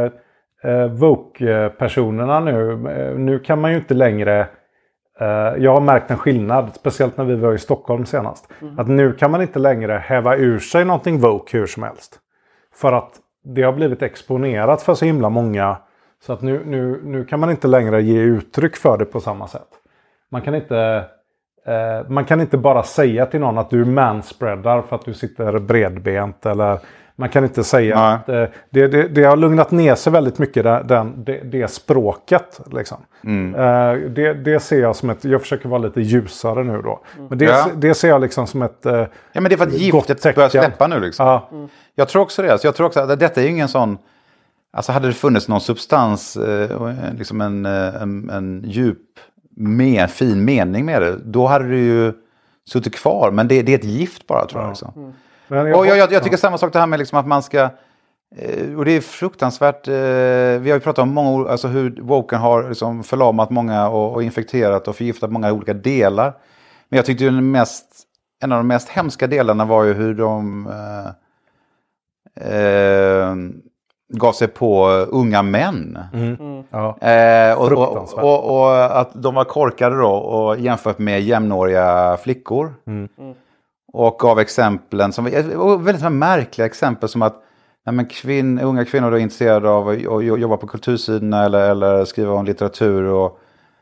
eh, Vogue-personerna nu, nu kan man ju inte längre, eh, jag har märkt en skillnad, speciellt när vi var i Stockholm senast, mm. att nu kan man inte längre häva ur sig någonting Vogue hur som helst. För att det har blivit exponerat för så himla många, så att nu, nu, nu kan man inte längre ge uttryck för det på samma sätt. Man kan inte... Eh, man kan inte bara säga till någon att du manspreadar för att du sitter bredbent, eller man kan inte säga Nej. att eh, det, det, det har lugnat ner sig väldigt mycket det, den, det, det språket liksom. Mm. Eh, det, det ser jag som ett, jag försöker vara lite ljusare nu då, men det, ja. det ser jag liksom som ett eh,
ja, men det är för att giftet börjar släppa nu liksom. Ja. Mm. Jag tror också det, så jag tror också att detta är ingen sån, alltså hade det funnits någon substans, eh, liksom en, en, en djup med fin mening med det, då hade det ju suttit kvar, men det, det är ett gift bara tror jag. Ja. Liksom. Mm. Men jag, och jag, jag, jag tycker ja. samma sak det här med liksom att man ska, eh, och det är fruktansvärt, eh, vi har ju pratat om många, alltså hur woken har liksom förlamat många och, och infekterat och förgiftat många olika delar, men jag tyckte ju den mest, en av de mest hemska delarna var ju hur de eh, eh, gav sig på unga män. Mm. Mm. Ja. Eh, och, och, och, och att de var korkade då och jämfört med jämnåriga flickor. Mm. Mm. Och gav exemplen som var väldigt märkliga exempel, som att nej, men kvinn, unga kvinnor är intresserade av att jobba på kultursidorna eller, eller skriva om litteratur, och,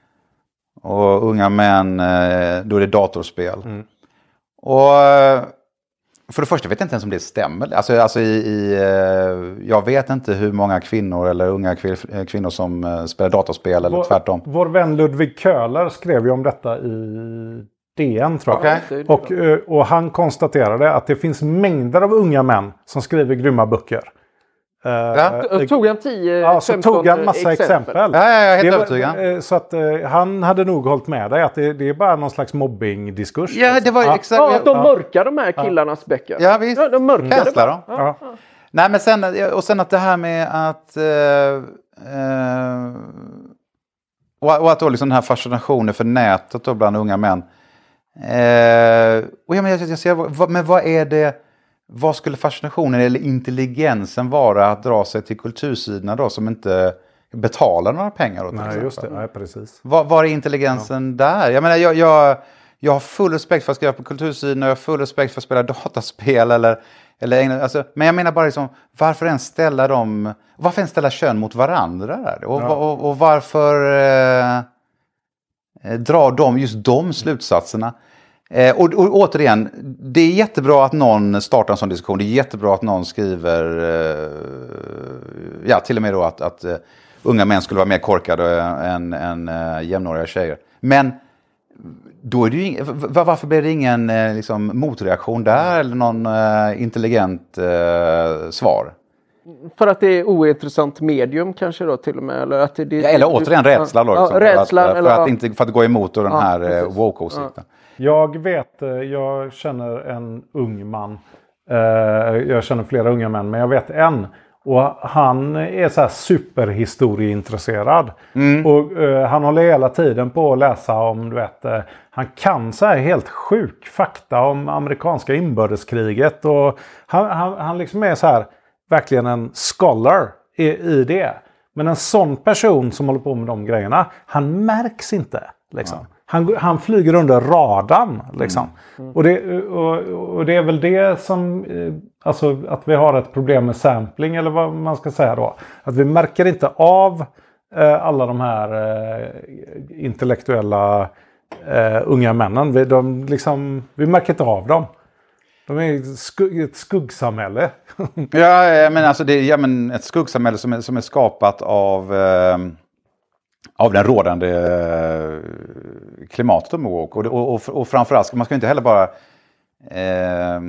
och unga män, då är det datorspel. Mm. Och för det första vet jag inte ens om det stämmer. Alltså, alltså i, i, jag vet inte hur många kvinnor eller unga kvinnor som spelar datorspel eller vår, tvärtom.
Vår vän Ludvig Köhler skrev ju om detta i D N tror jag. Okay. Och, och han konstaterade att det finns mängder av unga män som skriver grymma böcker.
Ja. Uh, tog han tio,
ja, så tog han massa exempel. exempel.
Ja, ja, jag är helt övertygad.
Så att uh, han hade nog hållit med dig att det, det är bara någon slags mobbingdiskurs.
Ja, det var
ja.
exakt.
Ja, att de mörkar de här killarnas ja. böcker.
Ja, visst.
Ja, de mörkar
dem. Ja.
Ja.
Ja. Nej, men sen, och sen att det här med att uh, uh, och, och att då liksom den här fascinationen för nätet då bland unga män. Uh, och jag, jag, jag ser, vad, men vad är det? Vad skulle fascinationen eller intelligensen vara att dra sig till kultursidorna då, som inte betalar några pengar åt?
Nej, just det. Nej, precis.
Var, var är intelligensen ja. där? Jag menar, jag, jag, jag har full respekt för att skriva på kultursidorna, jag har full respekt för att spela dataspel eller, eller alltså, men jag menar bara liksom, varför ens ställa dem, varför ens ställa kön mot varandra där? Och, ja. och, och, och varför eh, drar de just de slutsatserna? Eh, och, och återigen, det är jättebra att någon startar en sån diskussion. Det är jättebra att någon skriver, eh, ja till och med då att, att uh, unga män skulle vara mer korkade än, än uh, jämnåriga tjejer. Men då är det ju ing- var, varför blir det ingen uh, liksom, motreaktion där eller någon uh, intelligent uh, svar?
För att det är ointressant medium kanske då till och med. Eller, att det, det,
ja, eller återigen rädsla då. Liksom,
ja, rädsla,
för, att,
eller,
för, att inte, för att gå emot då den ja, här uh, woke-åsikten.
Ja. Jag vet, jag känner en ung man. Jag känner flera unga män, men jag vet en. Och han är så här superhistorieintresserad. Mm. Och uh, han håller hela tiden på att läsa om, du vet, uh, han kan så här helt sjuk fakta om amerikanska inbördeskriget. Och han, han, han liksom är så här, verkligen en scholar i, i det. Men en sån person som håller på med de grejerna, han märks inte liksom. Ja. Han, han flyger under radarn liksom. Mm. Mm. Och, det, och, och det är väl det som, alltså att vi har ett problem med sampling eller vad man ska säga då. Att vi märker inte av eh, alla de här eh, intellektuella eh, unga männen. Vi, de, liksom, vi märker inte av dem. De är skugg, ett skuggsamhälle.
Ja, men alltså det är ja, men ett skuggsamhälle som är, som är skapat av, eh, av den rådande eh, klimatet om och, och, och, och framförallt, man ska inte heller bara eh,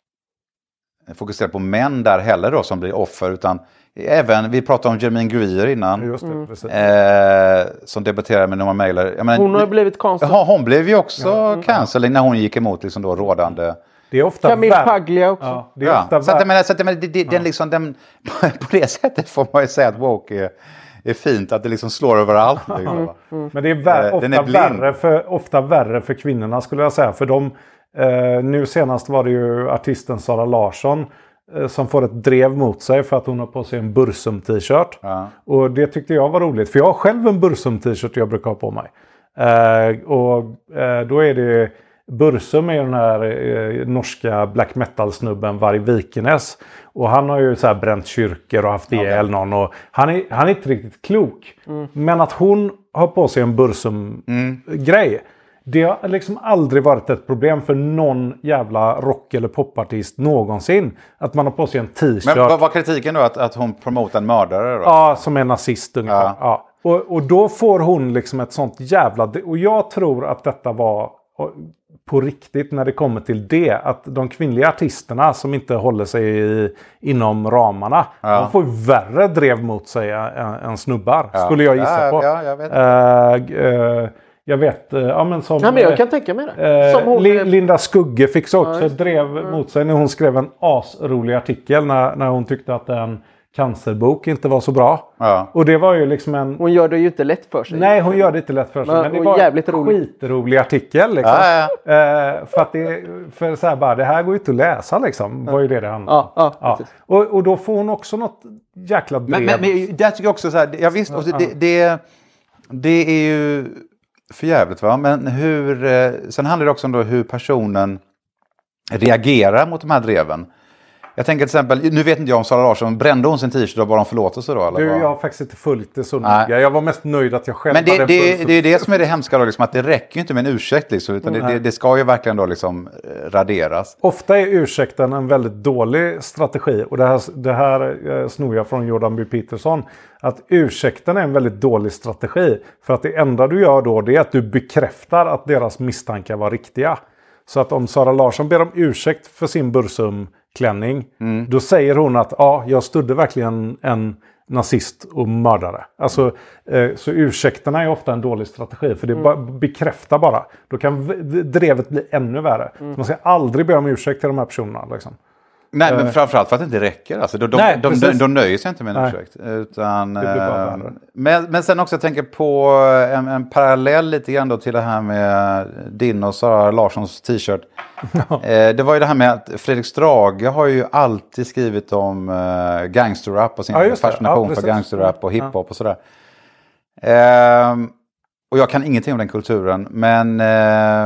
fokusera på män där heller då som blir offer, utan även, vi pratade om Jermaine Greer innan.
Just det, precis.
Eh, som debatterade med Norman Mailer. Jag menar,
hon har blivit konstig.
Ja, hon blev ju också
ja,
cancelling när hon gick emot liksom då rådande.
Det är ofta
Camille
vär-
Paglia också.
Ja, det är
Ja,
ofta
så att,
vär-
jag menar, så att, jag menar, det, det, den liksom, den, på det sättet får man ju säga att woke är, är fint, att det liksom slår överallt. Liksom.
Mm, mm. Men det är vär-
Eh,
ofta,
den är blind.
värre för, ofta värre för kvinnorna skulle jag säga. För de, eh, nu senast var det ju artisten Sara Larsson eh, som får ett drev mot sig för att hon har på sig en Bursum-t-shirt.
Ja.
Och det tyckte jag var roligt. För jag har själv en Bursum-t-shirt jag brukar ha på mig. Eh, och eh, då är det... Bursum är ju den här eh, norska black metal-snubben Varg Vikernes. Och han har ju så här bränt kyrkor och haft ihjäl någon. Och han, är, han är inte riktigt klok. Mm. Men att hon har på sig en Bursum-grej. Mm. Det har liksom aldrig varit ett problem för någon jävla rock- eller popartist någonsin. Att man har på sig en t-shirt.
Men vad var kritiken då? Att, att hon promotar en mördare då?
Ja, som är nazist ungefär.
Ja.
Ja. Och, och då får hon liksom ett sånt jävla... Och jag tror att detta var... på riktigt när det kommer till det. Att de kvinnliga artisterna som inte håller sig i, inom ramarna. Ja. De får ju värre drev mot sig än, än snubbar. Ja. Skulle jag gissa
ja,
på.
Ja, jag vet.
Uh, uh, jag vet. Uh, ja, men som,
ja, men jag kan tänka mig det.
Uh,
som hon...
Li- Linda Skugge fick så också
ja,
drev
mm.
mot sig när hon skrev en asrolig artikel. När, när hon tyckte att en cancerbok inte var så bra.
Ja.
Och det var ju liksom en...
Hon gör det ju inte lätt för sig.
Nej, hon gör det inte lätt för sig. Men, men det var
jävligt
en
rolig.
skitrolig artikel. Liksom.
Ja, ja.
Eh, för att det, för så här bara, det här går ju inte att läsa liksom. Var ju det det handlade om.
Ja, ja,
ja. Och, och då får hon också något jäkla drev.
Men, men, men det tycker jag också så här, jag visst, och det, det, det, det är ju för jävligt va. Men hur, eh, sen handlar det också om då hur personen reagerar mot de här dreven. Jag tänker till exempel, nu vet inte jag om Sara Larsson, brände hon sin t-shirt och bara om förlåtelse då? Eller
du,
vad?
jag har faktiskt inte följt det så noga. Jag var mest nöjd att jag själv
Men det,
hade
det,
en
det är det som är det hemska då, liksom, att det räcker ju inte med en ursäkt liksom, utan
mm,
det, det, det ska ju verkligen då liksom raderas.
Ofta är ursäkten en väldigt dålig strategi. Och det här, det här eh, snor jag från Jordan B. Peterson. Att ursäkten är en väldigt dålig strategi. För att det enda du gör då det är att du bekräftar att deras misstankar var riktiga. Så att om Sara Larsson ber om ursäkt för sin Bursum klänning. Mm. Då säger hon att ja, jag stödde verkligen en nazist och mördare. Alltså, eh, så ursäkterna är ofta en dålig strategi. För det mm. bara bekräftar bara. Då kan v- drevet bli ännu värre. Mm. Man ska aldrig be om ursäkt till de här personerna. Liksom.
Nej, men framförallt för att det inte räcker. Alltså, de,
Nej,
de, de, de nöjer sig inte med en
Nej.
ursäkt. Utan,
eh,
men, men sen också jag tänker på en, en parallell lite grann då till det här med din och Sara Larssons t-shirt. eh, det var ju det här med att Fredrik Strage har ju alltid skrivit om eh, gangsterrap och sin
ja,
fascination
ja,
för gangsterrap och hiphop och sådär. Eh, och jag kan ingenting om den kulturen, men eh,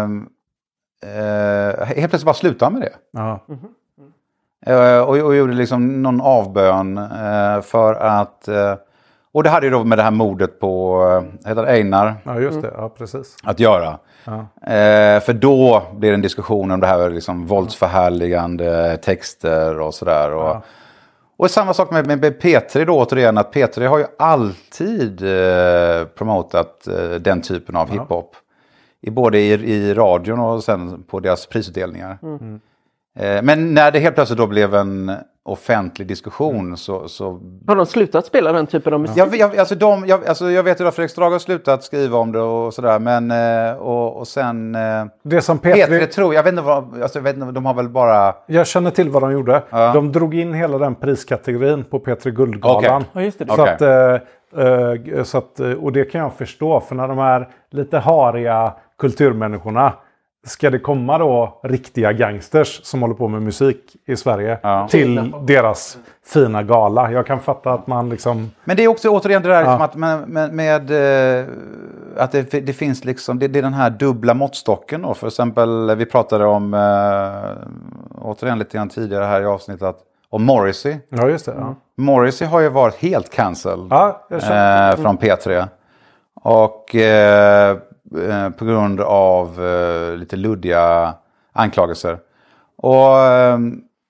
eh, helt plötsligt bara sluta med det.
Ja.
Mm-hmm.
Uh, och, och gjorde liksom någon avbön uh, för att... Uh, och det hade ju då med det här mordet på uh, heter Einar.
Ja, just det. Ja, precis.
Att göra.
Ja.
Uh, för då blir det en diskussion om det här liksom våldsförhärligande texter och sådär. Och,
ja.
och samma sak med, med P tre då återigen. Att P tre har ju alltid uh, promotat uh, den typen av
ja.
hiphop. I, både i, i radion och sen på deras prisutdelningar.
Mm.
Men när det helt plötsligt då blev en offentlig diskussion mm. så, så...
Har de slutat spela den typen av musik?
Jag, jag, alltså de, jag, alltså jag vet ju att Fredrik Strage har slutat skriva om det och sådär. Men och, och sen...
Det som
P tre tror jag, vet inte vad... Alltså jag vet inte, de har väl bara...
Jag känner till vad de gjorde. Ja. De drog in hela den priskategorin på P tre Guldgalan.
Okay.
Ja, just det.
Så
okay.
att, uh, så att, och det kan jag förstå. För när de här lite hariga kulturmänniskorna ska det komma då riktiga gangsters som håller på med musik i Sverige ja. till deras fina gala. Jag kan fatta att man liksom...
Men det är också återigen det där
ja.
liksom att med, med, med att det, det finns liksom, det, det är den här dubbla måttstocken då. För exempel, vi pratade om, äh, återigen lite grann tidigare här i avsnittet, att och Morrissey.
Ja, just det. Ja.
Morrissey har ju varit helt cancelled
Ja, jag känner.
eh, från P tre. Och eh, eh, på grund av eh, lite luddiga anklagelser. Och, eh,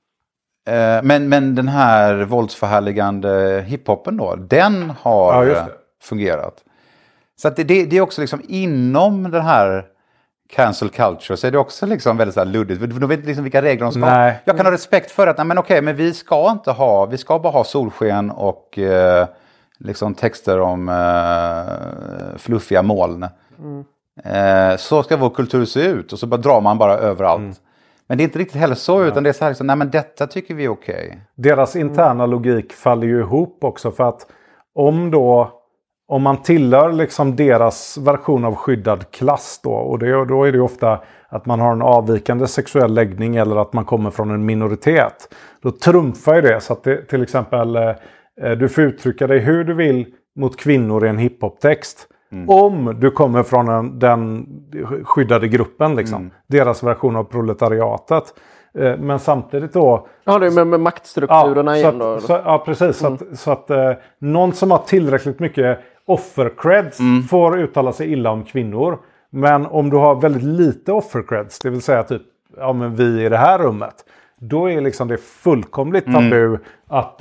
men, men den här våldsförhärligande hiphopen då, den har
Ja, just det.
fungerat. Så att det, det, det är också liksom inom den här cancel culture så är det också liksom väldigt så här luddigt. De vet inte liksom vilka regler de ska ha. Jag kan ha respekt för att nej, men okej, men vi ska inte ha, vi ska bara ha solsken och eh, liksom texter om eh, fluffiga moln. Mm. Eh, så ska vår kultur se ut och så bara drar man bara överallt. Mm. Men det är inte riktigt heller så, utan det är så här liksom, nej men detta tycker vi är okej. Okay.
Deras interna mm. logik faller ju ihop också, för att om då om man tillhör liksom deras version av skyddad klass då, och det, då är det ju ofta att man har en avvikande sexuell läggning eller att man kommer från en minoritet. Då trumfar ju det så att det, till exempel eh, du får uttrycka dig hur du vill mot kvinnor i en hiphop-text. Mm. Om du kommer från en, den skyddade gruppen liksom. Mm. Deras version av proletariatet. Eh, men samtidigt då...
Ja, det är med, med maktstrukturerna
ja,
igen då.
Så, ja, precis. Mm. Så att, så att eh, någon som har tillräckligt mycket offer-creds mm. får uttala sig illa om kvinnor. Men om du har väldigt lite offer-creds, det vill säga typ ja, men vi i det här rummet. Då är liksom det fullkomligt tabu mm. att,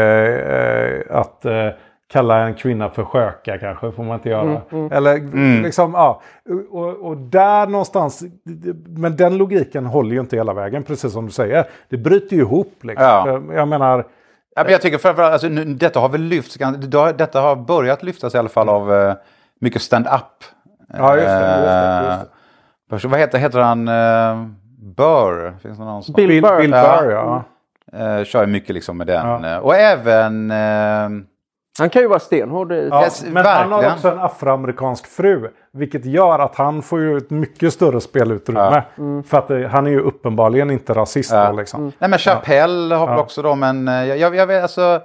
eh, att eh, kalla en kvinna för sköka kanske, får man inte göra. Mm, mm. Eller mm. liksom, ja. Och, och där någonstans, men den logiken håller ju inte hela vägen, precis som du säger. Det bryter ju ihop liksom.
Ja.
För jag menar...
Ja, men jag tycker framförallt, alltså, nu, detta har väl lyfts, detta har börjat lyftas i alla fall av uh, mycket stand-up.
Ja, just det. Just det, just det.
Uh, vad heter, heter han? Uh, Burr? Finns det någon som...
Bill, Bill Burr, Bill Burr ja.
ja. Uh, kör mycket liksom med den. Ja. Och även... Uh,
han kan ju vara stenhård. I...
Ja, yes, men verkligen. Han har också en afroamerikansk fru. Vilket gör att han får ju ett mycket större spelutrymme. Ja. Mm. För att uh, han är ju uppenbarligen inte rasist. Ja. Då, liksom.
Mm. Nej, men Chappelle ja. har väl ja. också då, men uh, jag, jag vet alltså...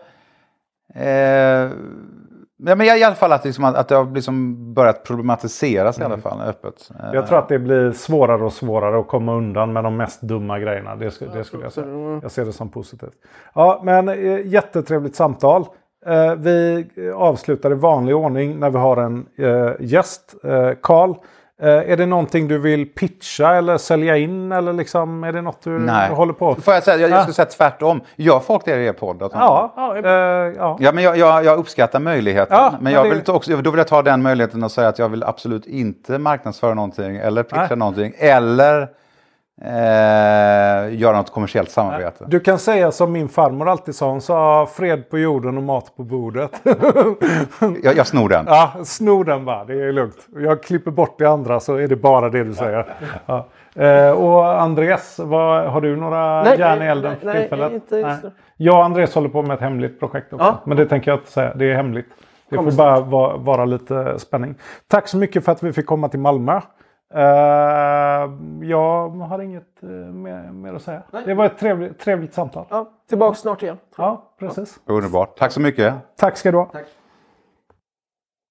Uh, Ja, men i alla fall att, liksom, att det har liksom börjat problematiseras mm. i alla fall öppet.
Jag tror att det blir svårare och svårare att komma undan med de mest dumma grejerna. Det, sk- det skulle jag säga. Jag ser det som positivt. Ja, men äh, jättetrevligt samtal. Äh, vi avslutar i vanlig ordning när vi har en äh, gäst. Karl, äh, är det någonting du vill pitcha eller sälja in? Eller liksom, är det något du
Nej.
håller på?
Får jag säga, jag, jag skulle säga tvärtom. Gör folk det i er podd? Att
ja, ja, äh, ja.
ja, men jag, jag, jag uppskattar möjligheten. Ja, men jag
det...
vill också, då vill jag ta den möjligheten och säga att jag vill absolut inte marknadsföra någonting eller pitcha Nej. någonting. Eller eh, göra något kommersiellt samarbete.
Du kan säga som min farmor alltid sa. Hon sa fred på jorden och mat på bordet.
jag, jag snor den.
Ja, snor den bara. Det är lugnt. Jag klipper bort det andra så är det bara det du säger. Ja. Eh, och Andres, vad, har du några nej, järn i elden för
nej,
tillfället?
Nej, inte just det.
Jag och Andres håller på med ett hemligt projekt också. Ja. Men det tänker jag inte säga. Det är hemligt. Det får bara vara, vara lite spänning. Tack så mycket för att vi fick komma till Malmö. Uh, jag har inget uh, mer, mer att säga. Nej. Det var ett trevligt, trevligt samtal.
Ja, tillbaka snart igen.
Ja, precis.
Ja. Underbart. Tack så mycket.
Tack ska du ha.
Tack.